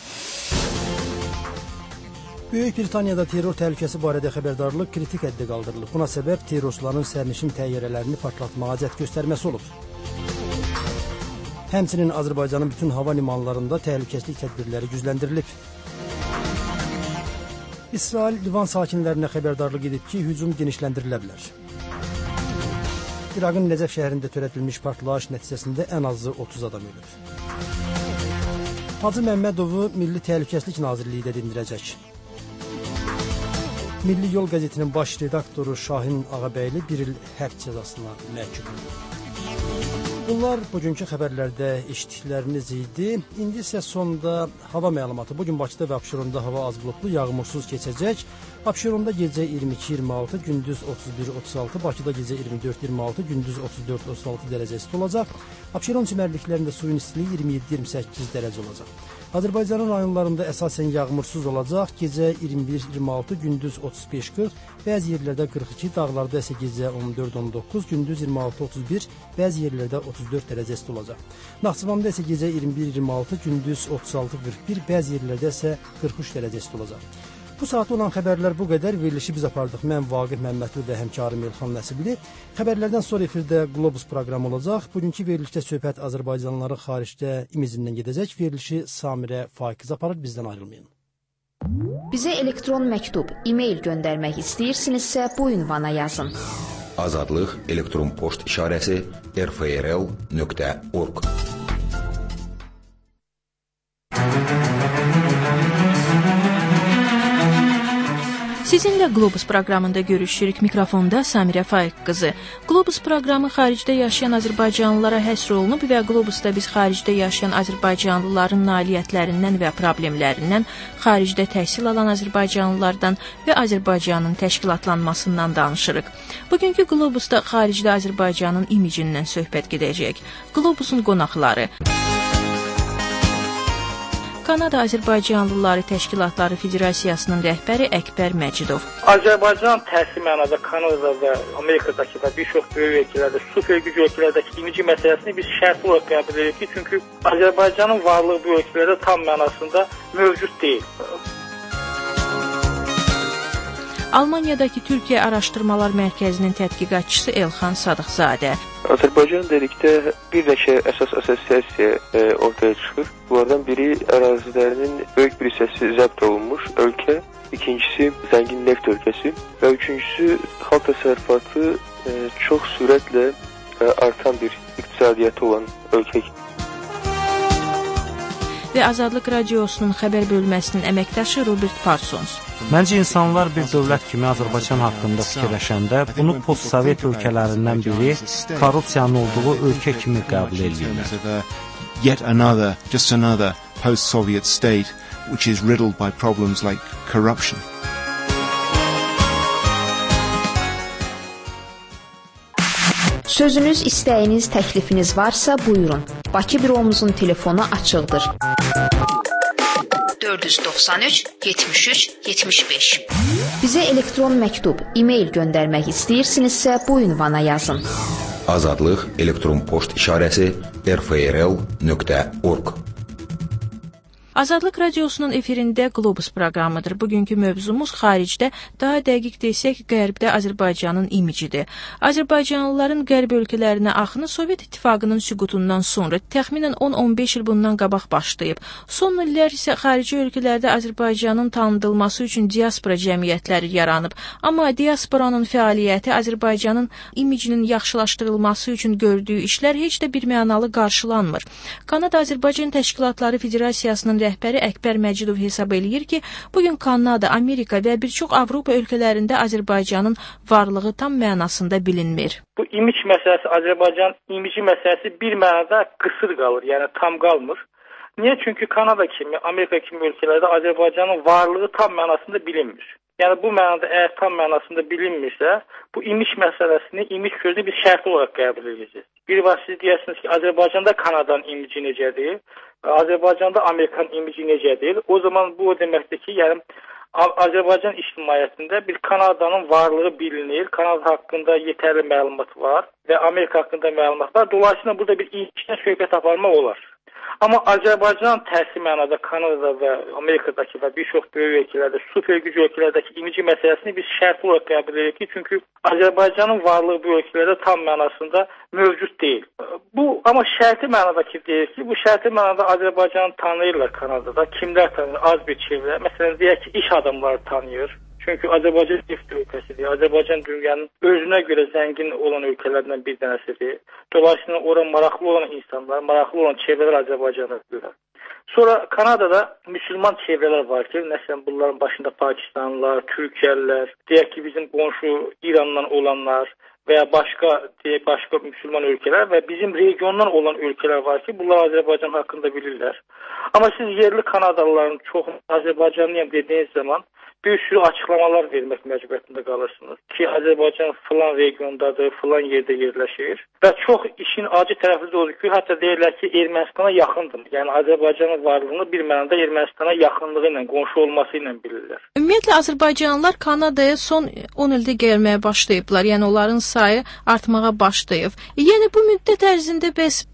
Böyük Britaniyada terror təhlükəsi barədə xəbərdarlıq kritik həddə qaldırılıb. Buna səbəb terrorçuların sərnişin təyyarələrini partlatmağa cəhd göstərməsi olub. Həmçinin Azərbaycanın bütün hava limanlarında təhlükəsizlik tədbirləri gücləndirilib. İsrail Livan sakinlərinə xəbərdarlıq edib ki, hücum genişləndirilə bilər. İraqın Nəcəf şəhərində törədilmiş partlayış nəticəsində ən azı otuz adam ölüb. Hacı Məmmədovu Milli Təhlükəsizlik Nazirliyi də dindirəcək. Milli Yol qəzetinin baş redaktoru Şahin Ağabəyli bir il həbs cəzasına məhkum edilib. Bunlar bugünkü xəbərlərdə eşitdikləriniz idi. İndi isə sonda hava məlumatı. Bugün Bakıda və Abşeronda hava az buludlu, yağmursuz keçəcək. Abşeronda gecə iyirmi iki iyirmi altı, gündüz otuz bir otuz altı, Bakıda gecə iyirmi dörd iyirmi altı, gündüz otuz dörd otuz altı dərəcə isti olacaq. Abşeron çimərliklərində suyun istiliyi iyirmi yeddi iyirmi səkkiz dərəcə olacaq. Azərbaycanın rayonlarında əsasən yağmursuz olacaq. Gecə iyirmi bir iyirmi altı, gündüz otuz beş qırx, bəzi yerlərdə qırx iki, dağlarda isə gecə on dörd on doqquz, gündüz iyirmi altı otuz bir, bəzi yerlərdə otuz dörd dərəcə isti olacaq. Naxçıvanda isə gecə iyirmi bir iyirmi altı, gündüz otuz altı qırx bir, bəzi yerlərdə isə qırx üç dərəcə isti olacaq. Bu saatda olan xəbərlər bu qədər. Verilişi biz apardıq. Mən Vaqif Məmmədli və həmkarım Elxan Nəsibli. Xəbərlərdən sonra efirdə Globus proqramı olacaq. Bugünkü verilişdə söhbət azərbaycanlıların xaricdə imizindən gedəcək. Verilişi Samirə Faiqiz aparır. Bizdən ayrılmayın. Bizə elektron məktub, e-mail göndərmək istəyirsinizsə bu ünvana yazın. Azadlıq elektron poçt işarəsi r f r l nöqtə org. Sizinlə Globus proqramında görüşürük. Mikrofonda Samirə Faiq qızı. Globus proqramı xaricdə yaşayan azərbaycanlılara həsr olunub və Globusda biz xaricdə yaşayan azərbaycanlıların nailiyyətlərindən və problemlərindən, xaricdə təhsil alan azərbaycanlılardan və Azərbaycanın təşkilatlanmasından danışırıq. Bugünkü Globusda xaricdə Azərbaycanın imicindən söhbət gedəcək. Globusun qonaqları: Kanada Azərbaycanlıları Təşkilatları Federasiyasının rəhbəri Əkbər Məcidov. Azərbaycan təhsil mənada Kanada və Amerikadakı və bir çox böyük ölkələrdə, super güc ölkələrdəki imici məsələsini biz şərtli olaraq qəbul edirik ki, çünki Azərbaycanın varlığı bu ölkələrdə tam mənasında mövcud deyil. Almaniyadakı Türkiyə Araşdırmalar Mərkəzinin tədqiqatçısı Elxan Sadıqzadə. Azərbaycan dedikdə bir neçə əsas assosiasiya e, ortaya çıxır. Bunlardan biri ərazilərinin böyük bir hissəsi zəbt olunmuş ölkə, ikincisi zəngin neft ölkəsi və üçüncüsü xalq təsərrüfatı e, çox sürətlə e, artan bir iqtisadiyyatı olan ölkə. Və Azadlıq Radiosunun xəbər bölməsinin əməkdaşı Robert Parsons. Məncə insanlar bir dövlət kimi Azərbaycan haqqında fikirləşəndə bunu post-sovet ölkələrindən biri korrupsiyanın olduğu ölkə kimi qəbul edirlər. Yet another, just another post-Soviet state which is riddled by problems like corruption. Sözünüz, istəyiniz, təklifiniz varsa buyurun. Bakı büromuzun telefonu açıqdır. dörd yüz doxsan üç yetmiş üç yetmiş beş. Bizə elektron məktub, e-mail göndərmək istəyirsinizsə bu ünvana yazın. Azadlıq elektron poçt işarəsi r f r l nöqtə org. Azadlıq Radiosunun efirində Globus proqramıdır. Bugünkü mövzumuz xaricdə, daha dəqiq desək, qərbdə Azərbaycanın imicidir. Azərbaycanlıların qərb ölkələrinə axını Sovet İttifaqının süqutundan sonra təxminən on on beş il bundan qabaq başlayıb. Son illər isə xarici ölkələrdə Azərbaycanın tanıdılması üçün diaspora cəmiyyətləri yaranıb. Amma diasporanın fəaliyyəti Azərbaycanın imicinin yaxşılaşdırılması üçün gördüyü işlər heç də bir mənalı qarşılanmır. Kanada Azərbaycan Təşkilatları Federasiyasının rəhbəri Əkbər Məcidov hesab eləyir ki, bugün Kanada, Amerika və bir çox Avropa ölkələrində Azərbaycanın varlığı tam mənasında bilinmir. Bu imic məsələsi, Azərbaycan imici məsələsi bir mənada qısır qalır, yəni tam qalmır. Niyə? Çünki Kanada kimi, Amerika kimi ölkələrdə Azərbaycanın varlığı tam mənasında bilinmir. Yəni bu mənada əgər tam mənasında bilinmirsə, bu imic məsələsini, imic sözünü biz şərtli olaraq qəbul edəcəyik. Bir var siz deyərsiniz ki, Azərbaycanda Kanadanın imici necədir? Azərbaycanda Amerikanın imici necədir? O zaman bu o deməkdir ki, yəni Azərbaycan ictimaiyyətində bir Kanadanın varlığı bilinir, Kanada haqqında yetərli məlumat var və Amerika haqqında məlumat var. Dolayısıyla burada bir ilişkidən söhbət aparmaq olar. Amma Azərbaycan təhsil mənada Kanada və Amerikadakı və bir çox böyük ölkələrdə, super güc ölkələrdəki imici məsələsini biz şərtli olaraq qəbul edirik ki, çünki Azərbaycanın varlığı bu ölkələrdə tam mənasında mövcud deyil. Bu, amma şərti mənadakı deyir ki, bu şərti mənada Azərbaycanı tanıyırlar Kanadada. Kimlər tanıyır? Az bir çevrə. Məsələn, deyək ki, iş adamları tanıyır. Çünki Azərbaycan neft ölkəsidir. Azərbaycan dünyanın özünə görə zəngin olan ölkələrdən bir dənəsidir. Dolayısıyla ora maraqlı olan insanlar, maraqlı olan çevrələr Azərbaycana görə. Sonra Kanadada müsəlman çevrələr var ki, məsələn, bunların başında Pakistanlılar, Türkiyəlilər, deyək ki, bizim qonşu İrandan olanlar və ya başqa, deyək, başqa müsəlman ölkələr və bizim regiondan olan ölkələr var ki, bunlar Azərbaycan haqqında bilirlər. Amma siz yerli Kanadalıların çoxunu Azərbaycanlıyam dediyiniz zaman bir sürü açıqlamalar vermək məcburiyyətində qalırsınız ki, Azərbaycan filan regiondadır, filan yerdə yerləşir və çox işin acı tərəfi də odur ki, hətta deyirlər ki, Ermənistana yaxındır. Yəni Azərbaycanın varlığını bir mənada Ermənistana yaxınlığı ilə, qonşu olması ilə bilirlər. Ümumiyyətlə Azərbaycanlılar Kanadaya son on ildə gəlməyə başlayıblar. Yəni onların sayı artmağa başlayıb. Yəni bu müddət ərzində bəs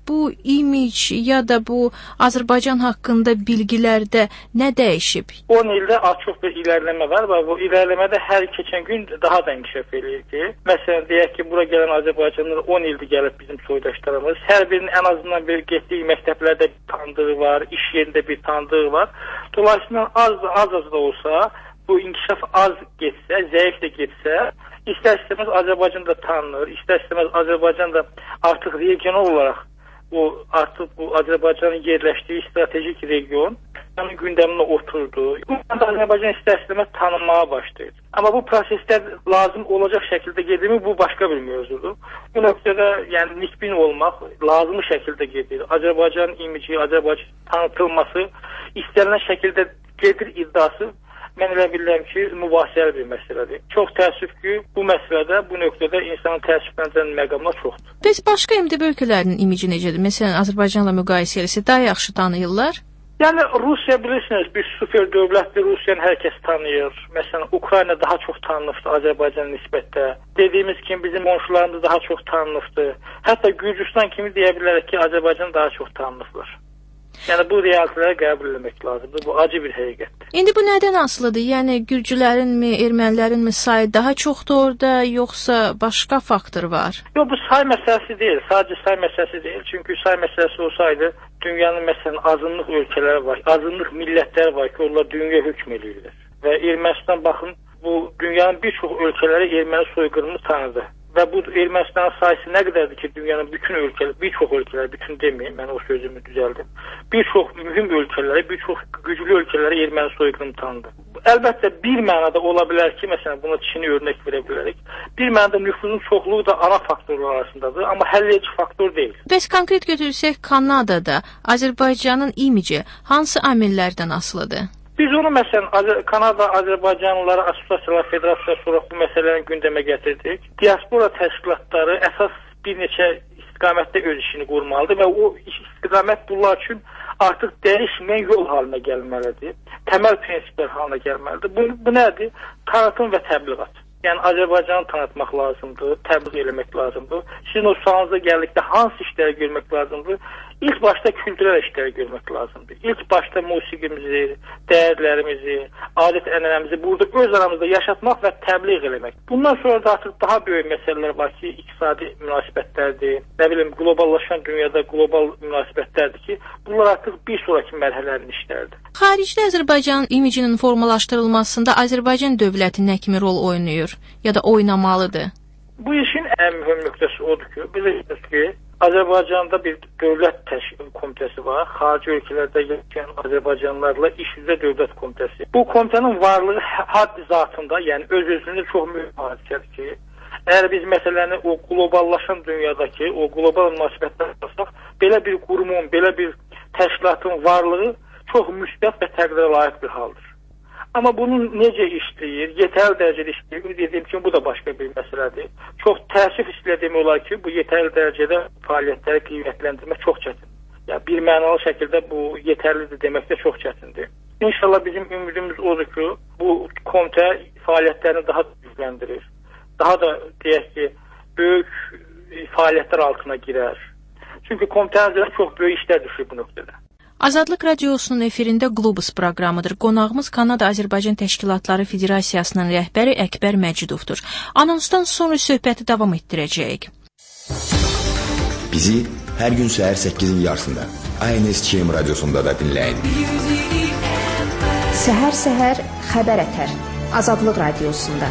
bu image ya da bu Azərbaycan haqqında bilgilərdə nə dəyişib? on ildə çox bir ilərləmə var və bu ilərləmədə hər keçən gün daha da inkişaf eləyirdi. Məsələn, deyək ki, bura gələn Azərbaycanlılar on ildir gəlib bizim soydaşlarımız. Hər birinin ən azından bir getdiyi məktəblərdə bir tanıdığı var, iş yerində bir tanıdığı var. Dolayısıyla az az az da olsa, bu inkişaf az getsə, zəif də getsə, istər-istəməz Azərbaycan da tanınır, istər-istəməz Azərbaycan da artıq regional olaraq o artıq bu Azərbaycanın yerləşdiyi stratejik region onun gündəminə oturdu. Bu Azərbaycan istər-istəməz tanınmağa başlayır. Amma bu proseslər lazım olacaq şəkildə gedimi bu başqa bir mövzudur. Bu nöqtədə yəni nisbi olmaq lazımi şəkildə gedir. Azərbaycan imici, Azərbaycan tanıtılması istənilən şəkildə gedir iddiası mən elə bilirəm ki, mübahisəli bir məsələdir. Çox təəssüf ki, bu məsələdə, bu nöqtədə insanın təəssüflənəcək məqamlar çoxdur. Bəs başqa M D B ölkələrinin imici necədir? Məsələn, Azərbaycanla müqayisə etsə daha yaxşı tanıyırlar? Yəni Rusiya bilirsiniz, bir super dövlətdir. Rusiyanı hər kəs tanıyır. Məsələn, Ukrayna daha çox tanınıbdır Azərbaycana nisbətdə. Dediyimiz kimi bizim qonşularımız daha çox tanınıbdır. Hətta Gürcüstan kimi deyə bilərik ki, Azərbaycan daha çox tanınıblar. Yəni bu realitetləri qəbul etmək lazımdır. Bu acı bir həqiqətdir. İndi bu nədən asılıdır? Yəni gürcülərinmi, ermənilərinmi sayı daha çoxdur orada, yoxsa başqa faktor var? Yox, bu say məsələsi deyil. Sadəcə say məsələsi deyil. Çünki say məsələsi olsaydı, dünyanın məsələn azınlıq ölkələri var, azınlıq millətlər var ki, onlar dünya hökm edirlər. Və Ermənistan baxın, bu dünyanın bir çox ölkələri erməni soyqırımını tanıdı. Və bu Ermənistanın sayısı nə qədərdir ki, dünyanın bütün ölkələri, bir çox ölkələri, bütün deməyim, mən o sözümü düzəldim. Bir çox mühüm ölkələri, bir çox güclü ölkələri erməni soyqırımını tanıdı. Əlbəttə bir mənada ola bilər ki, məsələn buna Çini örnək verə bilərik. Bir mənada nüfuzun çoxluğu da ana faktorlar arasındadır, amma həlledici faktor deyil. Bəs konkret götürsək Kanadada Azərbaycanın imici hansı amillərdən asılıdır? Biz onu məsələn Kanada Azərbaycanlıları Assosiasiyalar Federasiyası olaraq bu məsələni gündəmə gətirdik. Diaspora təşkilatları əsas bir neçə istiqamətdə öz işini qurmalıdır və o istiqamət bunlar üçün artıq dəyişməyən yol haline gəlməlidir. Təməl prinsiplər haline gəlməlidir. Bu, bu nədir? Tanıtım və təbliğat. Yəni Azərbaycanı tanıtmaq lazımdır, təbliğ eləmək lazımdır. Sizin o sualınıza gəldikdə hansı işləri görmək lazımdır? İlk başda kültürel işləri görmək lazımdır. İlk başda musiqimizi, dəyərlərimizi, adət-ənənəmizi burada öz aramızda yaşatmaq və təbliğ eləmək. Bundan sonra da artıq daha böyük məsələlər var ki, iqtisadi münasibətlərdir, nə bilim, qloballaşan dünyada qlobal münasibətlərdir ki, bunlar artıq bir sonraki mərhələnin işləridir. Xaricdə Azərbaycan imicinin formalaşdırılmasında Azərbaycan dövləti nə kimi rol oynayır ya da oynamalıdır? Bu işin ən mühüm nöqtəsi odur ki, bilirsiniz ki, Azərbaycanda bir dövlət təşkil komitəsi var. Xarici ölkələrdə yaşayan Azərbaycanlılarla iş üzrə dövlət komitəsi. Bu komitənin varlığı haddi zatında, yəni öz-özlüyündə çox mühüm hadisədir ki, əgər biz məsələni o qloballaşan dünyadakı, o qlobal münasibətlər yapsaq, belə bir qurumun, belə bir təşkilatın varlığı çox müsbət və təqdirə layiq bir haldır. Amma bunun necə işləyir, yetərli dərəcədə işləyir, dediyim kimi bu da başqa bir məsələdir. Çox təəssüf hissə demək olar ki, bu yetərli dərəcədə fəaliyyətləri qiymətləndirmək çox çətindir. Yəni bir mənalı şəkildə bu yetərlidir demək də çox çətindir. İnşallah bizim ümidimiz odur ki, bu komitə fəaliyyətlərini daha gücləndirir. Daha da deyək ki, böyük fəaliyyətlər altına girər. Çünki komitənin üzərində çox böyük işlər düşür bu nöqtədə. Azadlıq radiosunun efirində Globus proqramıdır. Qonağımız Kanada Azərbaycan Təşkilatları Federasiyasının rəhbəri Əkbər Məcidovdur. Anonsdan sonra söhbəti davam etdirəcəyik. Bizi hər gün səhər səkkizin yarısında A N S K M radiosunda da dinləyin. Səhər-səhər xəbər ətər Azadlıq radiosunda.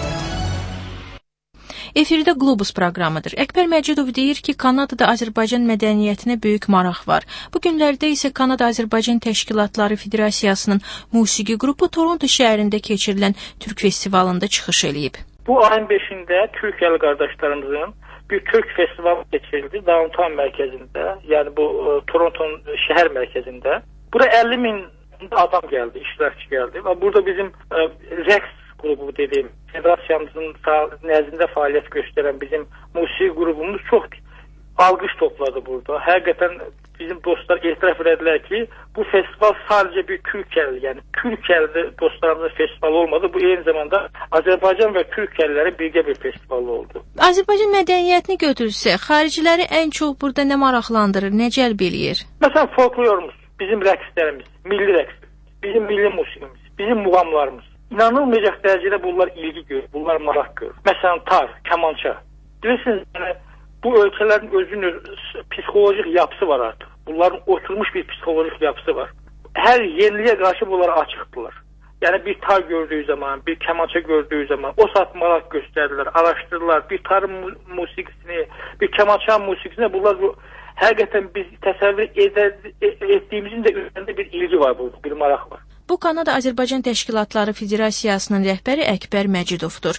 Efirdə Globus proqramıdır. Əkbər Məcidov deyir ki, Kanadada Azərbaycan mədəniyyətinə böyük maraq var. Bu günlərdə isə Kanada Azərbaycan Təşkilatları Federasiyasının musiqi qrupu Toronto şəhərində keçirilən Türk festivalında çıxış eləyib. Bu ayın beşində Türkiyəli qardaşlarımızın bir Türk festivalı keçirildi Downtown mərkəzində, yəni bu Torontonun şəhər mərkəzində. Bura əlli min adam gəldi, iştirakçı gəldi və burada bizim ə, rəqs qrubu dediyim, federasiyamızın nəzdində fəaliyyət göstərən bizim musiqi qrubumuz çox alqış topladı burada. Həqiqətən bizim dostlar etiraf edilər ki, bu festival sadəcə bir Türkiyəli, yəni Türkiyəli dostlarımızın festivalı olmadı. Bu eyni zamanda Azərbaycan və Türkiyəlilərin birgə bir festivalı oldu. Azərbaycan mədəniyyətini götürsək, xariciləri ən çox burada nə maraqlandırır, nə cəlb eləyir? Məsələn, folklorumuz, bizim rəqslərimiz, milli rəqslərimiz, bizim milli musiqimiz, bizim muğamlarımız. İnanılmayacaq dərəcədə bunlar ilgi görür, bunlar maraq görür. Məsələn, tar, kamança. Bilirsiniz, yəni, bu ölkələrin özünün psixolojik yapısı var artıq. Bunların oturmuş bir psixolojik yapısı var. Hər yeniliyə qarşı bunlar açıqdırlar. Yəni bir tar gördüyü zaman, bir kamança gördüyü zaman o saat maraq göstərirlər, araşdırırlar. Bir tarın musiqisini, bir kamançanın musiqisini bunlar bu, həqiqətən biz təsəvvür edə, etdiyimizin də üzərində bir ilgi var burada, bir maraq var. Bu Kanada Azərbaycan Təşkilatları Federasiyasının rəhbəri Əkbər Məcidovdur.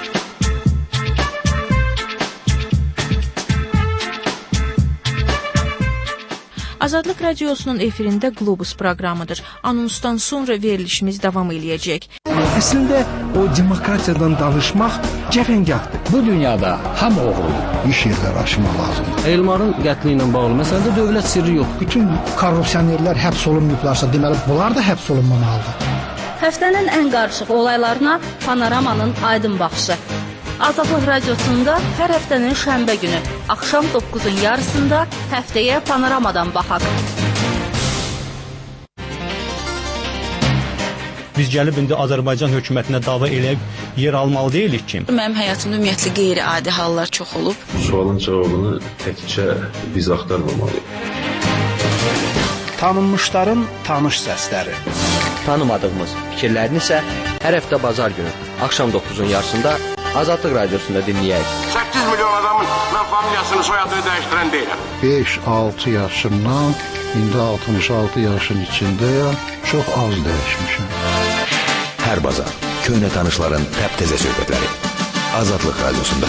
Azadlıq Radiosunun efirində Globus proqramıdır. Anonsdan sonra verilişimiz davam eləyəcək. Əslində o demokratiyadan danışmaq cəfəngahdır. Bu dünyada hamı oğrudur. İş yerləri açmaq lazımdır. Elmarın qətli ilə bağlı məsələdə dövlət sirri yox. Bütün korrupsionerlər həbs olunmayıblarsa, deməli bunlar da həbs olunmamalıdır. Həftənin ən qarışıq olaylarına Panoramanın aydın baxışı. Azadlıq Radiosunda hər həftənin şənbə günü axşam doqquzun yarısında həftəyə Panoramadan baxaq. Biz gəlib indi Azərbaycan hökumətinə dava eləyib yer almalı deyilik ki. Mənim həyatımda ümumiyyətlə qeyri-adi hallar çox olub. Sualın cavabını təkcə biz axtarmamalıyıq. Tanınmışların tanış səsləri. Tanımadığımız fikirlərini isə hər həftə bazar günü axşam doqquzun yarısında Azadlıq Radiosunda dinləyək. səkkiz milyon adamın mən familiyasını, soyadını dəyişdirən deyiləm. beş altı yaşımdan indi altmış altı yaşın içindəyəm. Çox az dəyişmişəm. Hər bazar köhnə tanışların təp-təzə söhbətləri. Azadlıq Radiosunda.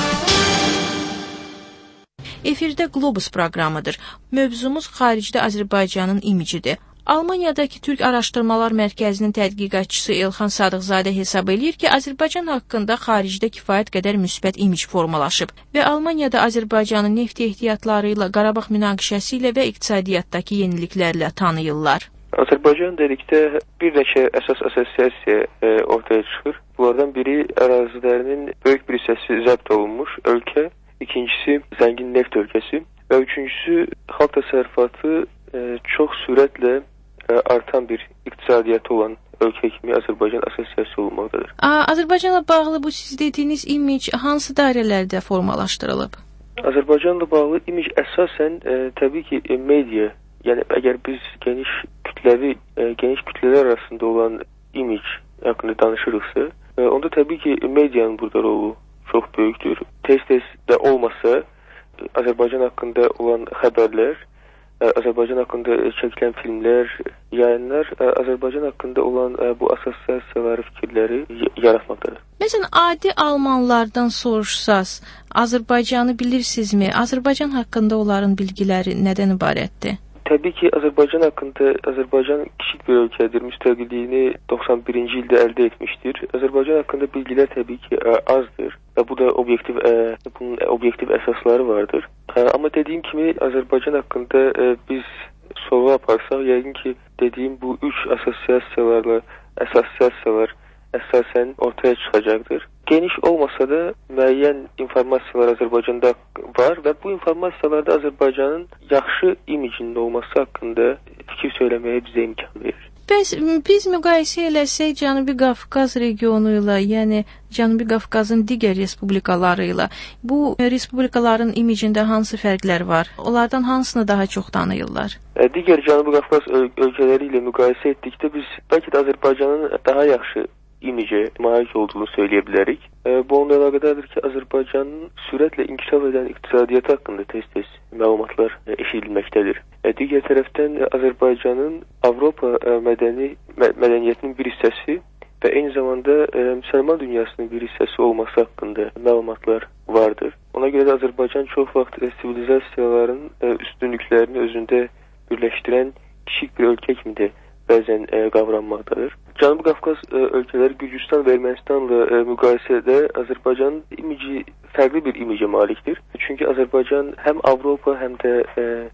Efirdə Globus proqramıdır. Mövzumuz xaricdə Azərbaycanın imicidir. Almaniyadakı Türk Araşdırmalar Mərkəzinin tədqiqatçısı Elxan Sadıqzadə hesab eləyir ki, Azərbaycan haqqında xaricdə kifayət qədər müsbət imic formalaşıb və Almaniyada Azərbaycanın neft ehtiyatları ilə, Qarabağ münaqişəsi ilə və iqtisadiyyatdakı yeniliklərlə tanıyırlar. Azərbaycan dedikdə bir neçə əsas assosiasiya e, ortaya çıxır. Bunlardan biri ərazilərinin böyük bir hissəsi zəbt olunmuş ölkə, ikincisi zəngin neft ölkəsi və üçüncüsü xalq təsərrüfatı e, çox sürətlə e, artan bir iqtisadiyyatı olan ölkə kimi Azərbaycan assosiasiya olunmaqdadır. Azərbaycanla bağlı bu siz dediyiniz imic hansı dairələrdə formalaşdırılıb? Azərbaycanla bağlı imic əsasən e, təbii ki e, media, yəni əgər biz geniş kütləvi, e, geniş kütlələr arasında olan imic haqqında danışırıqsa, e, onda təbii ki medianın burada rolu çox böyükdür. Tez-tez də olmasa e, Azərbaycan haqqında olan xəbərlər, Azərbaycan haqqında çəkilən filmlər, yayınlar Azərbaycan haqqında olan bu assosiasiyaları, fikirləri yaratmaqdadır. Məsələn, adi almanlardan soruşsaz, Azərbaycanı bilirsinizmi? Azərbaycan haqqında onların bilgiləri nədən ibarətdir? Təbii ki, Azərbaycan haqqında Azərbaycan kiçik bir ölkədir, müstəqilliyini doxsan birinci ildə əldə etmişdir. Azərbaycan haqqında bilgilər təbii ki azdır və bu da obyektiv bunun obyektiv əsasları vardır. Amma dediyim kimi Azərbaycan haqqında biz sorğu aparsaq, yəqin ki dediyim bu üç assosiasiyalarla assosiasiyalar əsasən ortaya çıxacaqdır. Geniş olmasa da müəyyən informasiyalar Azərbaycanda var və bu informasiyalarda Azərbaycanın yaxşı imicinin olması haqqında fikir söyləməyə bizə imkan verir. Bəs biz müqayisə eləsək Cənubi Qafqaz regionu ilə, yəni Cənubi Qafqazın digər respublikaları ilə, bu respublikaların imicində hansı fərqlər var? Onlardan hansını daha çox tanıyırlar? Digər Cənubi Qafqaz ölkələri ilə müqayisə etdikdə biz bəlkə də Azərbaycanın daha yaxşı imicə malik olduğunu söyləyə bilərik. E, bu onunla əlaqədardır ki, Azərbaycanın sürətlə inkişaf edən iqtisadiyyatı haqqında tez-tez məlumatlar e, eşidilməkdədir. E, digər tərəfdən e, Azərbaycanın Avropa e, mədəni mə, mədəniyyətinin bir hissəsi və eyni zamanda e, müsəlman dünyasının bir hissəsi olması haqqında məlumatlar vardır. Ona görə də Azərbaycan çox vaxt e, sivilizasiyaların e, üstünlüklərini özündə birləşdirən kiçik bir ölkə kimi də bəzən e, qavranmaqdadır. Cənubi Qafqaz e, ölkələri Gürcüstan və Ermənistanla e, müqayisədə Azərbaycanın imici fərqli bir imicə malikdir. Çünki Azərbaycan həm Avropa, həm də e,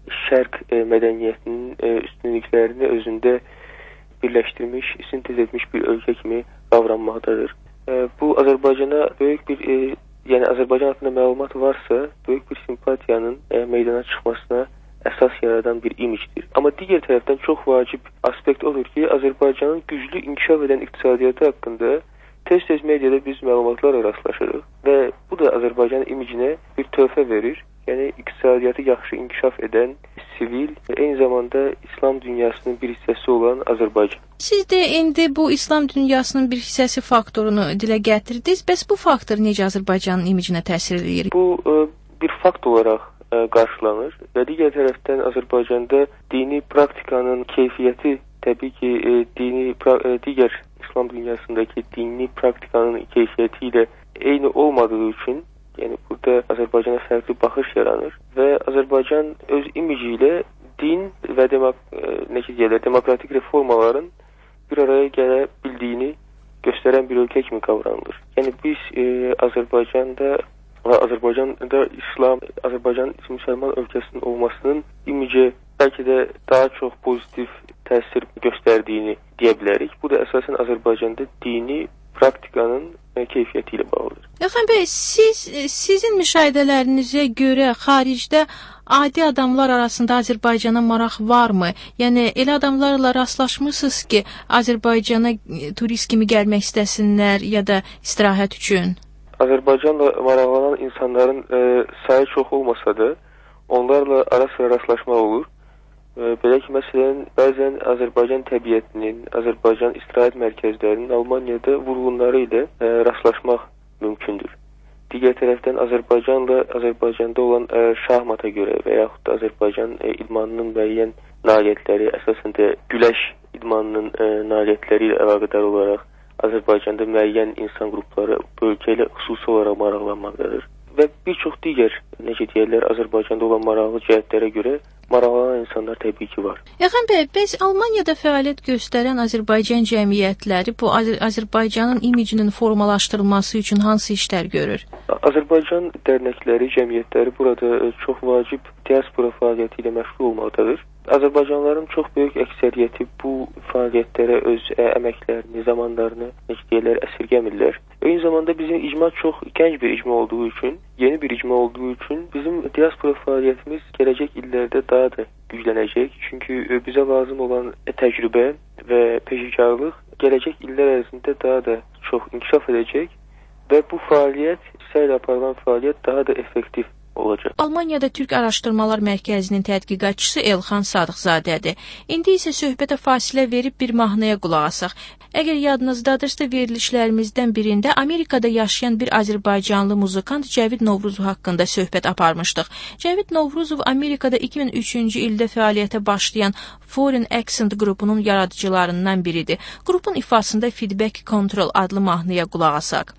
şərq e, mədəniyyətinin e, üstünlüklərini özündə birləşdirmiş, sintez etmiş bir ölkə kimi davranmaqdadır. E, bu Azərbaycana böyük bir, e, yəni Azərbaycan haqqında məlumat varsa, böyük bir simpatiyanın e, meydana çıxmasına əsas yaradan bir imicdir. Amma digər tərəfdən çox vacib aspekt odur ki, Azərbaycanın güclü inkişaf edən iqtisadiyyatı haqqında tez-tez mediada biz məlumatlarla rastlaşırıq və bu da Azərbaycan imicinə bir töhfə verir. Yəni iqtisadiyyatı yaxşı inkişaf edən, sivil, eyni zamanda İslam dünyasının bir hissəsi olan Azərbaycan. Siz də indi bu İslam dünyasının bir hissəsi faktorunu dilə gətirdiniz. Bəs bu faktor necə Azərbaycanın imicinə təsir edir? Bu e, bir fakt olaraq e, qarşılanır və digər tərəfdən Azərbaycanda dini praktikanın keyfiyyəti təbii ki, e, dini pra, e, digər İslam dünyasındakı dini praktikanın keyfiyyəti ilə eyni olmadığı üçün, yəni burada Azərbaycana fərqli baxış yaranır və Azərbaycan öz imici ilə din və demok necə deyirlər, demokratik reformaların bir araya gələ bildiyini göstərən bir ölkə kimi qavranılır. Yəni biz e, Azərbaycanda Azərbaycanda İslam, Azərbaycan müsəlman ölkəsinin olmasının imicə bəlkə də daha çox pozitiv təsir göstərdiyini deyə bilərik. Bu da əsasən Azərbaycanda dini praktikanın keyfiyyəti ilə bağlıdır. Elxan bəy, siz sizin müşahidələrinizə görə xaricdə adi adamlar arasında Azərbaycana maraq varmı? Yəni elə adamlarla rastlaşmısınız ki, Azərbaycana turist kimi gəlmək istəsinlər ya da istirahət üçün? Azərbaycanla maraqlanan insanların e, sayı çox olmasa da, onlarla ara-sıra rastlaşmaq olur. E, belə ki, məsələn, bəzən Azərbaycan təbiətinin, Azərbaycan istirahət mərkəzlərinin Almaniyada vurğunları ilə e, rastlaşmaq mümkündür. Digər tərəfdən Azərbaycanla Azərbaycanda olan e, şahmata görə və yaxud da Azərbaycan e, idmanının müəyyən nailiyyətləri, əsasən də güləş idmanının e, nailiyyətləri ilə əlaqədar olaraq Azərbaycanda müəyyən insan qrupları bu ölkə ilə xüsusi olaraq maraqlanmaqdadır. Və bir çox digər, necə deyərlər, Azərbaycanda olan maraqlı cəhətlərə görə maraqlanan insanlar təbii ki var. Elxan bəy, bəs Almaniyada fəaliyyət göstərən Azərbaycan cəmiyyətləri bu Azər Azərbaycanın imicinin formalaşdırılması üçün hansı işlər görür? Azərbaycan dərnəkləri, cəmiyyətləri burada çox vacib diaspora fəaliyyəti ilə məşğul olmaqdadır. Azərbaycanlıların çox böyük əksəriyyəti bu fəaliyyətlərə öz ə, əməklərini, zamanlarını, necə deyirlər, əsirgəmirlər. Eyni zamanda bizim icma çox gənc bir icma olduğu üçün, yeni bir icma olduğu üçün bizim diaspora fəaliyyətimiz gələcək illərdə daha da güclənəcək. Çünki ə, bizə lazım olan ə, təcrübə və peşəkarlıq gələcək illər ərzində daha da çox inkişaf edəcək və bu fəaliyyət, səylə aparılan fəaliyyət daha da effektiv olacaq. Almaniyada Türk Araşdırmalar Mərkəzinin tədqiqatçısı Elxan Sadıqzadədir. İndi isə söhbətə fasilə verib bir mahnıya qulaq asaq. Əgər yadınızdadırsa, verilişlərimizdən birində Amerikada yaşayan bir Azərbaycanlı muzikant Cəvid Novruzov haqqında söhbət aparmışdıq. Cəvid Novruzov Amerikada iki min üçüncü ildə fəaliyyətə başlayan Foreign Accent qrupunun yaradıcılarından biridir. Qrupun ifasında Feedback Control adlı mahnıya qulaq asaq.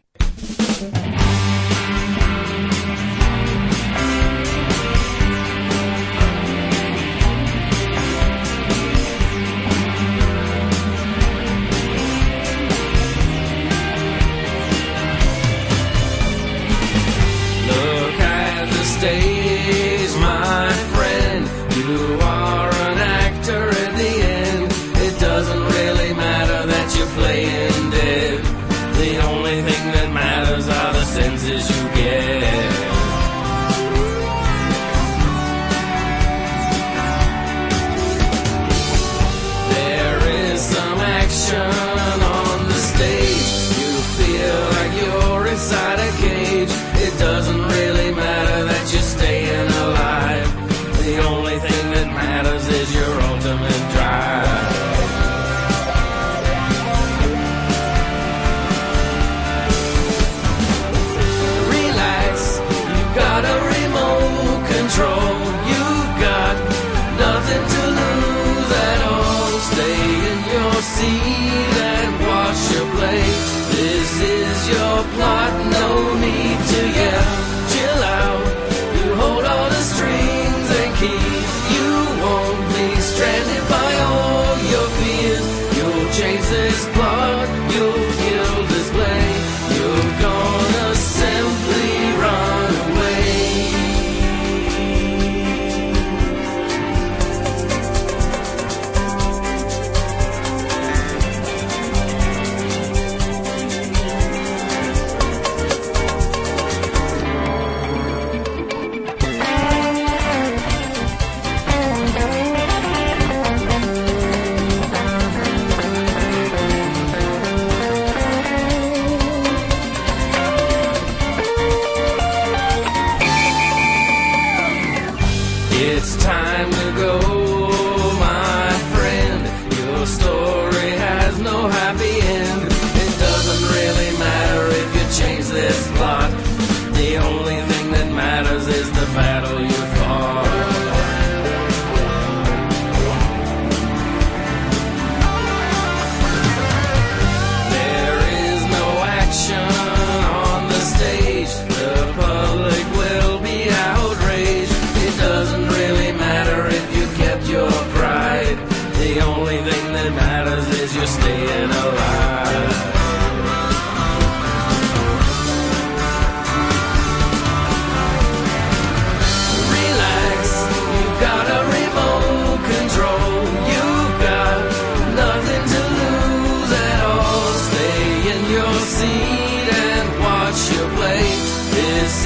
Days, my friend, you are an actor at the end. It doesn't really matter that you're playing dead. The only thing that matters are the senses you get. There is some action on the stage. You feel like you're inside a cage. It doesn't really matter that you stay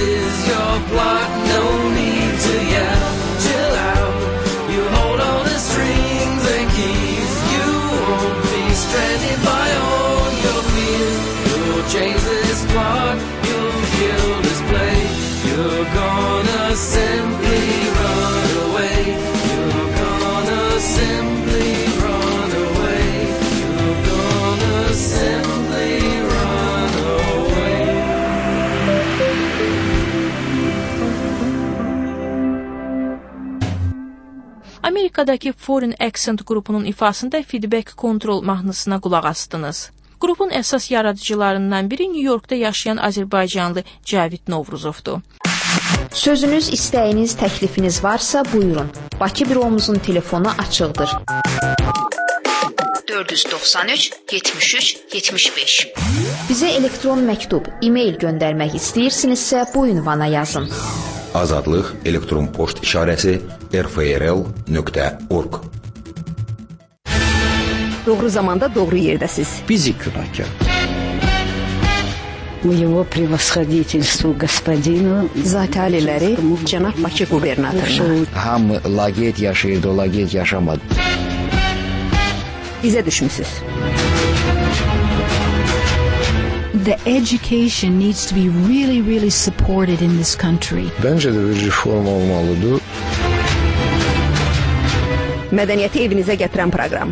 is your plot, no need to yell. Chill out, you hold on to strings and keys. You won't be stranded by all your fears. You'll change this plot, you'll kill this play. You're gonna simply run away. You're gonna simply run away. You're gonna simply run away. Amerikadakı Foreign Accent qrupunun ifasında feedback kontrol mahnısına qulaq asdınız. Qrupun əsas yaradıcılarından biri New Yorkda yaşayan Azərbaycanlı Cavid Novruzovdur. Sözünüz, istəyiniz, təklifiniz varsa buyurun. Bakı büromuzun telefonu açıqdır. dörd yüz doxsan üç yetmiş üç yetmiş beş. Bizə elektron məktub, e-mail göndərmək istəyirsinizsə bu ünvana yazın. Azadlıq elektron poçt işarəsi r f r l nöqtə org. Doğru zamanda doğru yerdəsiz. Bizi günahkar. Моего превосходительству господину Zati aliləri cənab Bakı qubernatoruna. Hamı laqeyd yaşayırdı, o laqeyd yaşamadı. İzə düşmüsüz. The education needs to be really, really supported in this country. Bence de bir reform olmalıdır. Mədəniyyəti evinizə gətirən proqram.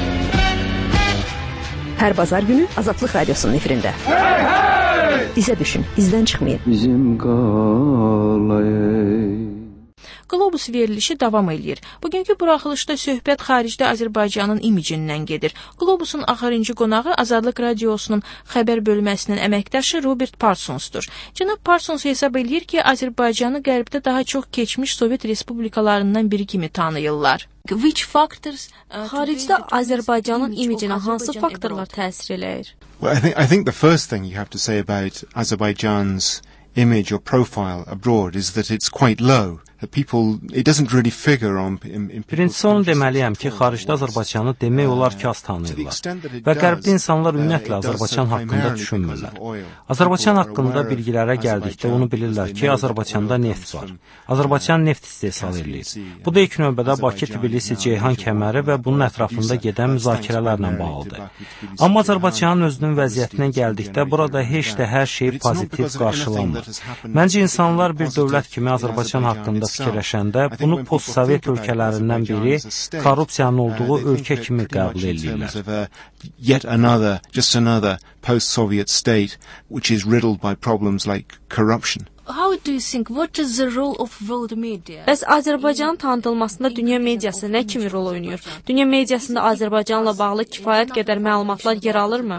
Hər bazar günü Azadlıq Radiosunun efirində. Hey, hey! İzə düşün, izdən çıxmayın. Bizim qalayı. Globus verilişi davam edir. Bugünkü buraxılışda söhbət xaricdə Azərbaycanın imicindən gedir. Globusun axırıncı qonağı Azadlıq Radiosunun xəbər bölməsinin əməkdaşı Robert Parsonsdur. Cənab Parsons hesab edir ki, Azərbaycanı qərbdə daha çox keçmiş Sovet respublikalarından biri kimi tanıyırlar. Which factors Xaricdə Azərbaycanın imicinə hansı faktorlar təsir eləyir? Well, I think I think the first thing you have to say about Azerbaijan's image or profile abroad is that it's quite low. People, it doesn't really figure on in, in Birincisi onu deməliyəm ki, xaricdə Azərbaycanı demək olar ki, az tanıyırlar. Və qərbdə insanlar ümumiyyətlə Azərbaycan haqqında düşünmürlər. Azərbaycan haqqında bilgilərə gəldikdə onu bilirlər ki, Azərbaycanda neft var. Azərbaycan neft istehsal edir. Bu da ilk növbədə Bakı-Tbilisi-Ceyhan kəməri və bunun ətrafında gedən müzakirələrlə bağlıdır. Amma Azərbaycanın özünün vəziyyətinə gəldikdə burada heç də hər şey pozitiv qarşılanmır. Məncə insanlar bir dövlət kimi Azərbaycan haqqında fikirləşəndə bunu post-sovet ölkələrindən biri korrupsiyanın olduğu ölkə kimi qəbul edirlər. Yet another, just another post-Soviet state which is riddled by problems like corruption. How do you think, what is the role of world media? Bəs Azərbaycanın tanıdılmasında dünya mediası nə kimi rol oynayır? Dünya mediasında Azərbaycanla bağlı kifayət qədər məlumatlar yer alırmı?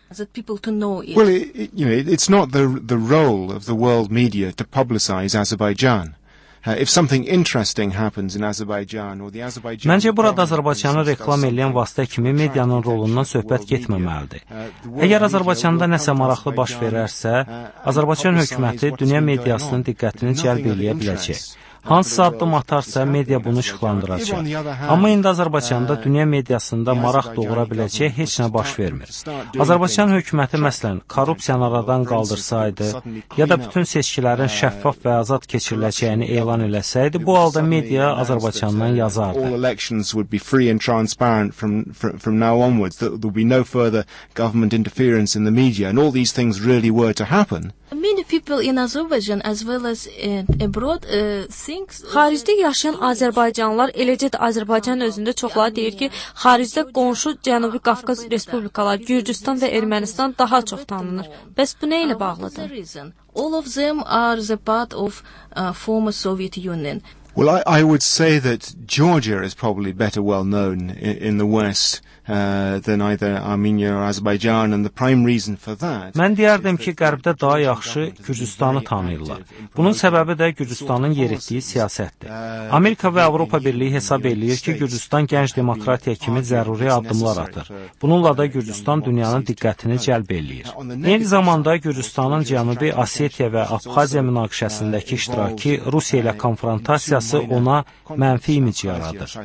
Well, it, you know, it's not the the role of the world media to publicize Azerbaijan. Uh, if something interesting happens in Azerbaijan or the Azerbaijan Məncə burada Azərbaycanı reklam edən vasitə kimi medianın rolundan söhbət getməməlidir. Əgər Azərbaycanda nəsə maraqlı baş verərsə, Azərbaycan hökuməti dünya mediasının diqqətini cəlb edə biləcək. Hansısa addım atarsa media bunu işıqlandıracaq. Amma indi Azərbaycanda dünya mediasında maraq doğura biləcək heç nə baş vermir. Azərbaycan hökuməti məsələn korrupsiyanı aradan qaldırsaydı ya da bütün seçkilərin şəffaf və azad keçiriləcəyini elan eləsəydi, bu halda media Azərbaycandan yazardı. All elections would be free and transparent from from, from now onwards. There would be no further government interference in the media, and all these things really were to happen. Many people in Azerbaijan as well as in abroad uh, thinks Xaricdə yaşayan Azərbaycanlılar, eləcə də Azərbaycan özündə çoxları deyir ki, xaricdə qonşu Cənubi Qafqaz respublikaları, Gürcüstan və Ermənistan daha çox tanınır. Bəs bu nə ilə bağlıdır? All of them are the part of uh, former Soviet Union. Well, I, I would say that Georgia is probably better well known in, in the West uh, than either Armenia or Azerbaijan, and the prime reason for that. Mən deyərdim ki, qərbdə daha yaxşı Gürcüstanı tanıyırlar. Bunun səbəbi də Gürcüstanın yeritdiyi siyasətdir. Amerika və Avropa Birliyi hesab eləyir ki, Gürcüstan gənc demokratiya kimi zəruri addımlar atır. Bununla da Gürcüstan dünyanın diqqətini cəlb eləyir. Eyni zamanda Gürcüstanın Cənubi Osetiya və Abxaziya münaqişəsindəki iştirakı Rusiya ilə konfrontasiyası ona mənfi imic yaradır.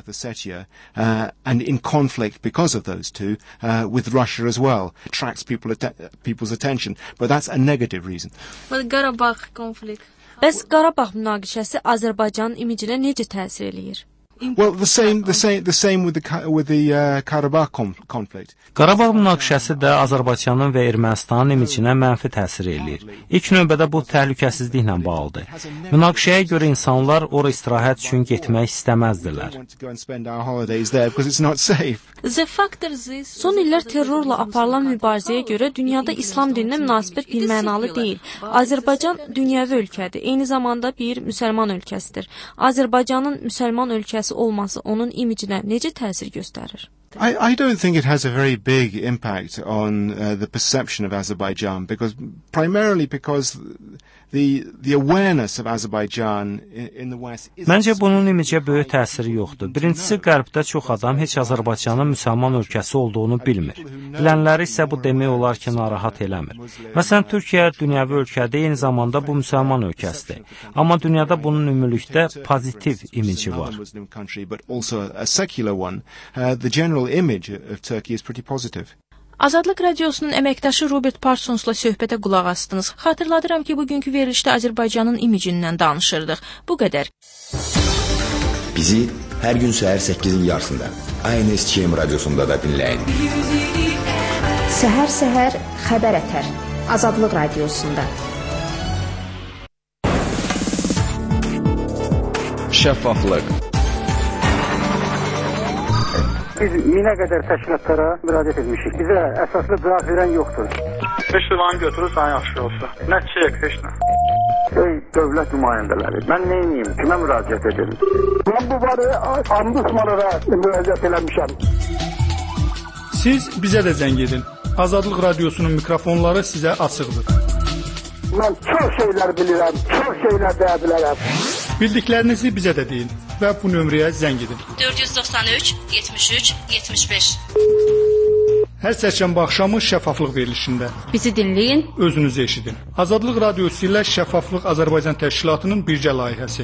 Uh, and in conflict because of those two uh, with Russia as well, attracts people att- people's attention, but that's a negative reason. Well, Karabakh conflict. Bəs Qarabağ münaqişəsi Azərbaycanın imicinə necə təsir eləyir? Well, the same, the same, the same with the with the uh, Karabakh conflict. Qarabağ münaqişəsi də Azərbaycanın və Ermənistanın imicinə mənfi təsir eləyir. İlk növbədə bu təhlükəsizliklə bağlıdır. Münaqişəyə görə insanlar ora istirahət üçün getmək istəməzdilər. Son illər terrorla aparılan mübarizəyə görə dünyada İslam dininə münasibət birmənalı deyil. Azərbaycan dünyəvi ölkədir, eyni zamanda bir müsəlman ölkəsidir. Azərbaycanın müsəlman ölkəsi olması onun imicinə necə təsir göstərir? I, I don't think it has a very big impact on uh, the perception of Azerbaijan, because primarily because the the awareness of Azerbaijan in, in the West. Məncə bunun imicə böyük təsiri yoxdur. Birincisi, Qərbdə çox adam heç Azərbaycanın müsəlman ölkəsi olduğunu bilmir. Bilənləri isə bu demək olar ki, narahat eləmir. Məsələn, Türkiyə dünyəvi ölkədir, eyni zamanda bu müsəlman ölkəsidir. Amma dünyada bunun ümumilikdə pozitiv imici var. But also a secular one. Uh, the general image of Turkey is pretty positive. Azadlıq Radiosunun əməkdaşı Robert Parsonsla söhbətə qulaq asdınız. Xatırladıram ki, bugünkü verilişdə Azərbaycanın imicindən danışırdıq. Bu qədər. Bizi hər gün səhər səkkizin yarısında A N S Ç M radiosunda da dinləyin. Səhər-səhər xəbər ətər. Azadlıq Radiosunda. Şəffaflıq. Biz minə qədər təşkilatlara müraciət etmişik. Bizə əsaslı cavab verən yoxdur. beş livanı götürür, sana yaxşı olsa. Nə çiçək, heç nə. Ey dövlət nümayəndələri, mən neyiniyim, kimə müraciət edim? Mən bu barı ombudsmanlara müraciət eləmişəm. Siz bizə də zəng edin. Azadlıq Radiosunun mikrofonları sizə açıqdır. Mən çox şeylər bilirəm, çox şeylər deyə bilərəm. Bildiklərinizi bizə də deyin və bu nömrəyə zəng edin. dörd yüz doxsan üç, yetmiş üç, yetmiş beş. Hər çərşənbə axşamı şəffaflıq verilişində. Bizi dinləyin, özünüzü eşidin. Azadlıq Radiosu ilə Şəffaflıq Azərbaycan Təşkilatının birgə layihəsi.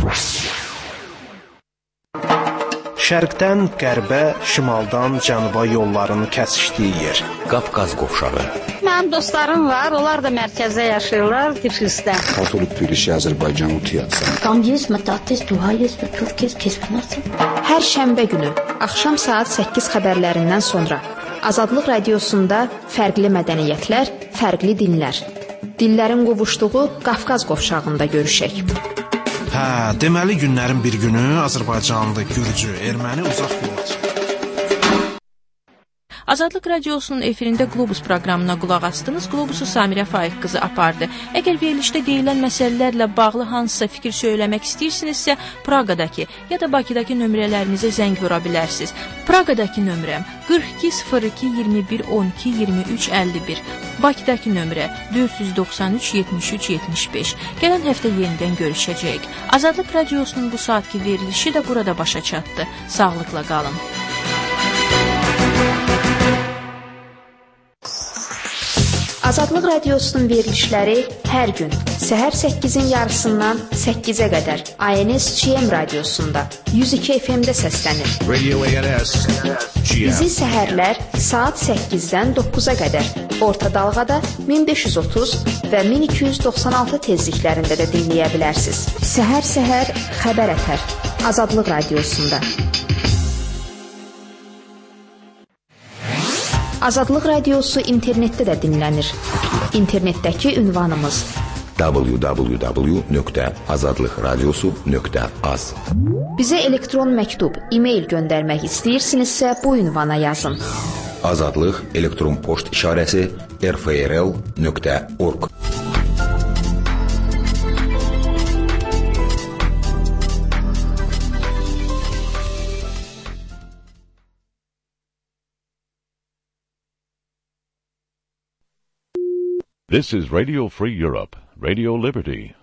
Şərqdən qərbə, şimaldan cənuba yolların kəsişdiyi yer. Qafqaz qovşağı. Mənim dostlarım var, onlar da mərkəzdə yaşayırlar, Tiflisdə. Katolik Tbilisi, Azərbaycan Utiyatsan. Tam есть, matatis, dua есть, Türkiye, kesməsin. Hər şənbə günü axşam saat səkkiz xəbərlərindən sonra Azadlıq Radiosunda fərqli mədəniyyətlər, fərqli dinlər. Dillərin qovuşduğu Qafqaz qovşağında görüşək. Hə, deməli günlərin bir günü Azərbaycanlı, Gürcü, Erməni uzaq yola. Azadlıq Radiosunun efirində Qlobus proqramına qulaq asdınız. Qlobusu Samirə Faiq qızı apardı. Əgər verilişdə deyilən məsələlərlə bağlı hansısa fikir söyləmək istəyirsinizsə, Praqadakı ya da Bakıdakı nömrələrimizə zəng vura bilərsiniz. Praqadakı nömrəm qırx iki sıfır iki iyirmi bir on iki iyirmi üç əlli bir. Bakıdakı nömrə dörd yüz doxsan üç yetmiş üç yetmiş beş. Gələn həftə yenidən görüşəcəyik. Azadlıq Radiosunun bu saatki verilişi də burada başa çatdı. Sağlıqla qalın. Azadlıq Radiosunun verilişləri hər gün səhər səkkizin yarısından səkkizə qədər A N S Ç M radiosunda yüz iki F M-də səslənir. Radio A N S Ç M. Bizi səhərlər saat səkkizdən doqquza qədər orta dalğada min beş yüz otuz və min iki yüz doxsan altı tezliklərində də dinləyə bilərsiniz. Səhər-səhər xəbər ətər. Azadlıq Radiosunda. Azadlıq Radiosu internetdə də dinlənir. İnternetdəki ünvanımız w w w nöqtə azadlıq radiosu nöqtə az. Bizə elektron məktub, e-mail göndərmək istəyirsinizsə bu ünvana yazın. Azadlıq elektron poçt işarəsi r f r l nöqtə org. This is Radio Free Europe, Radio Liberty.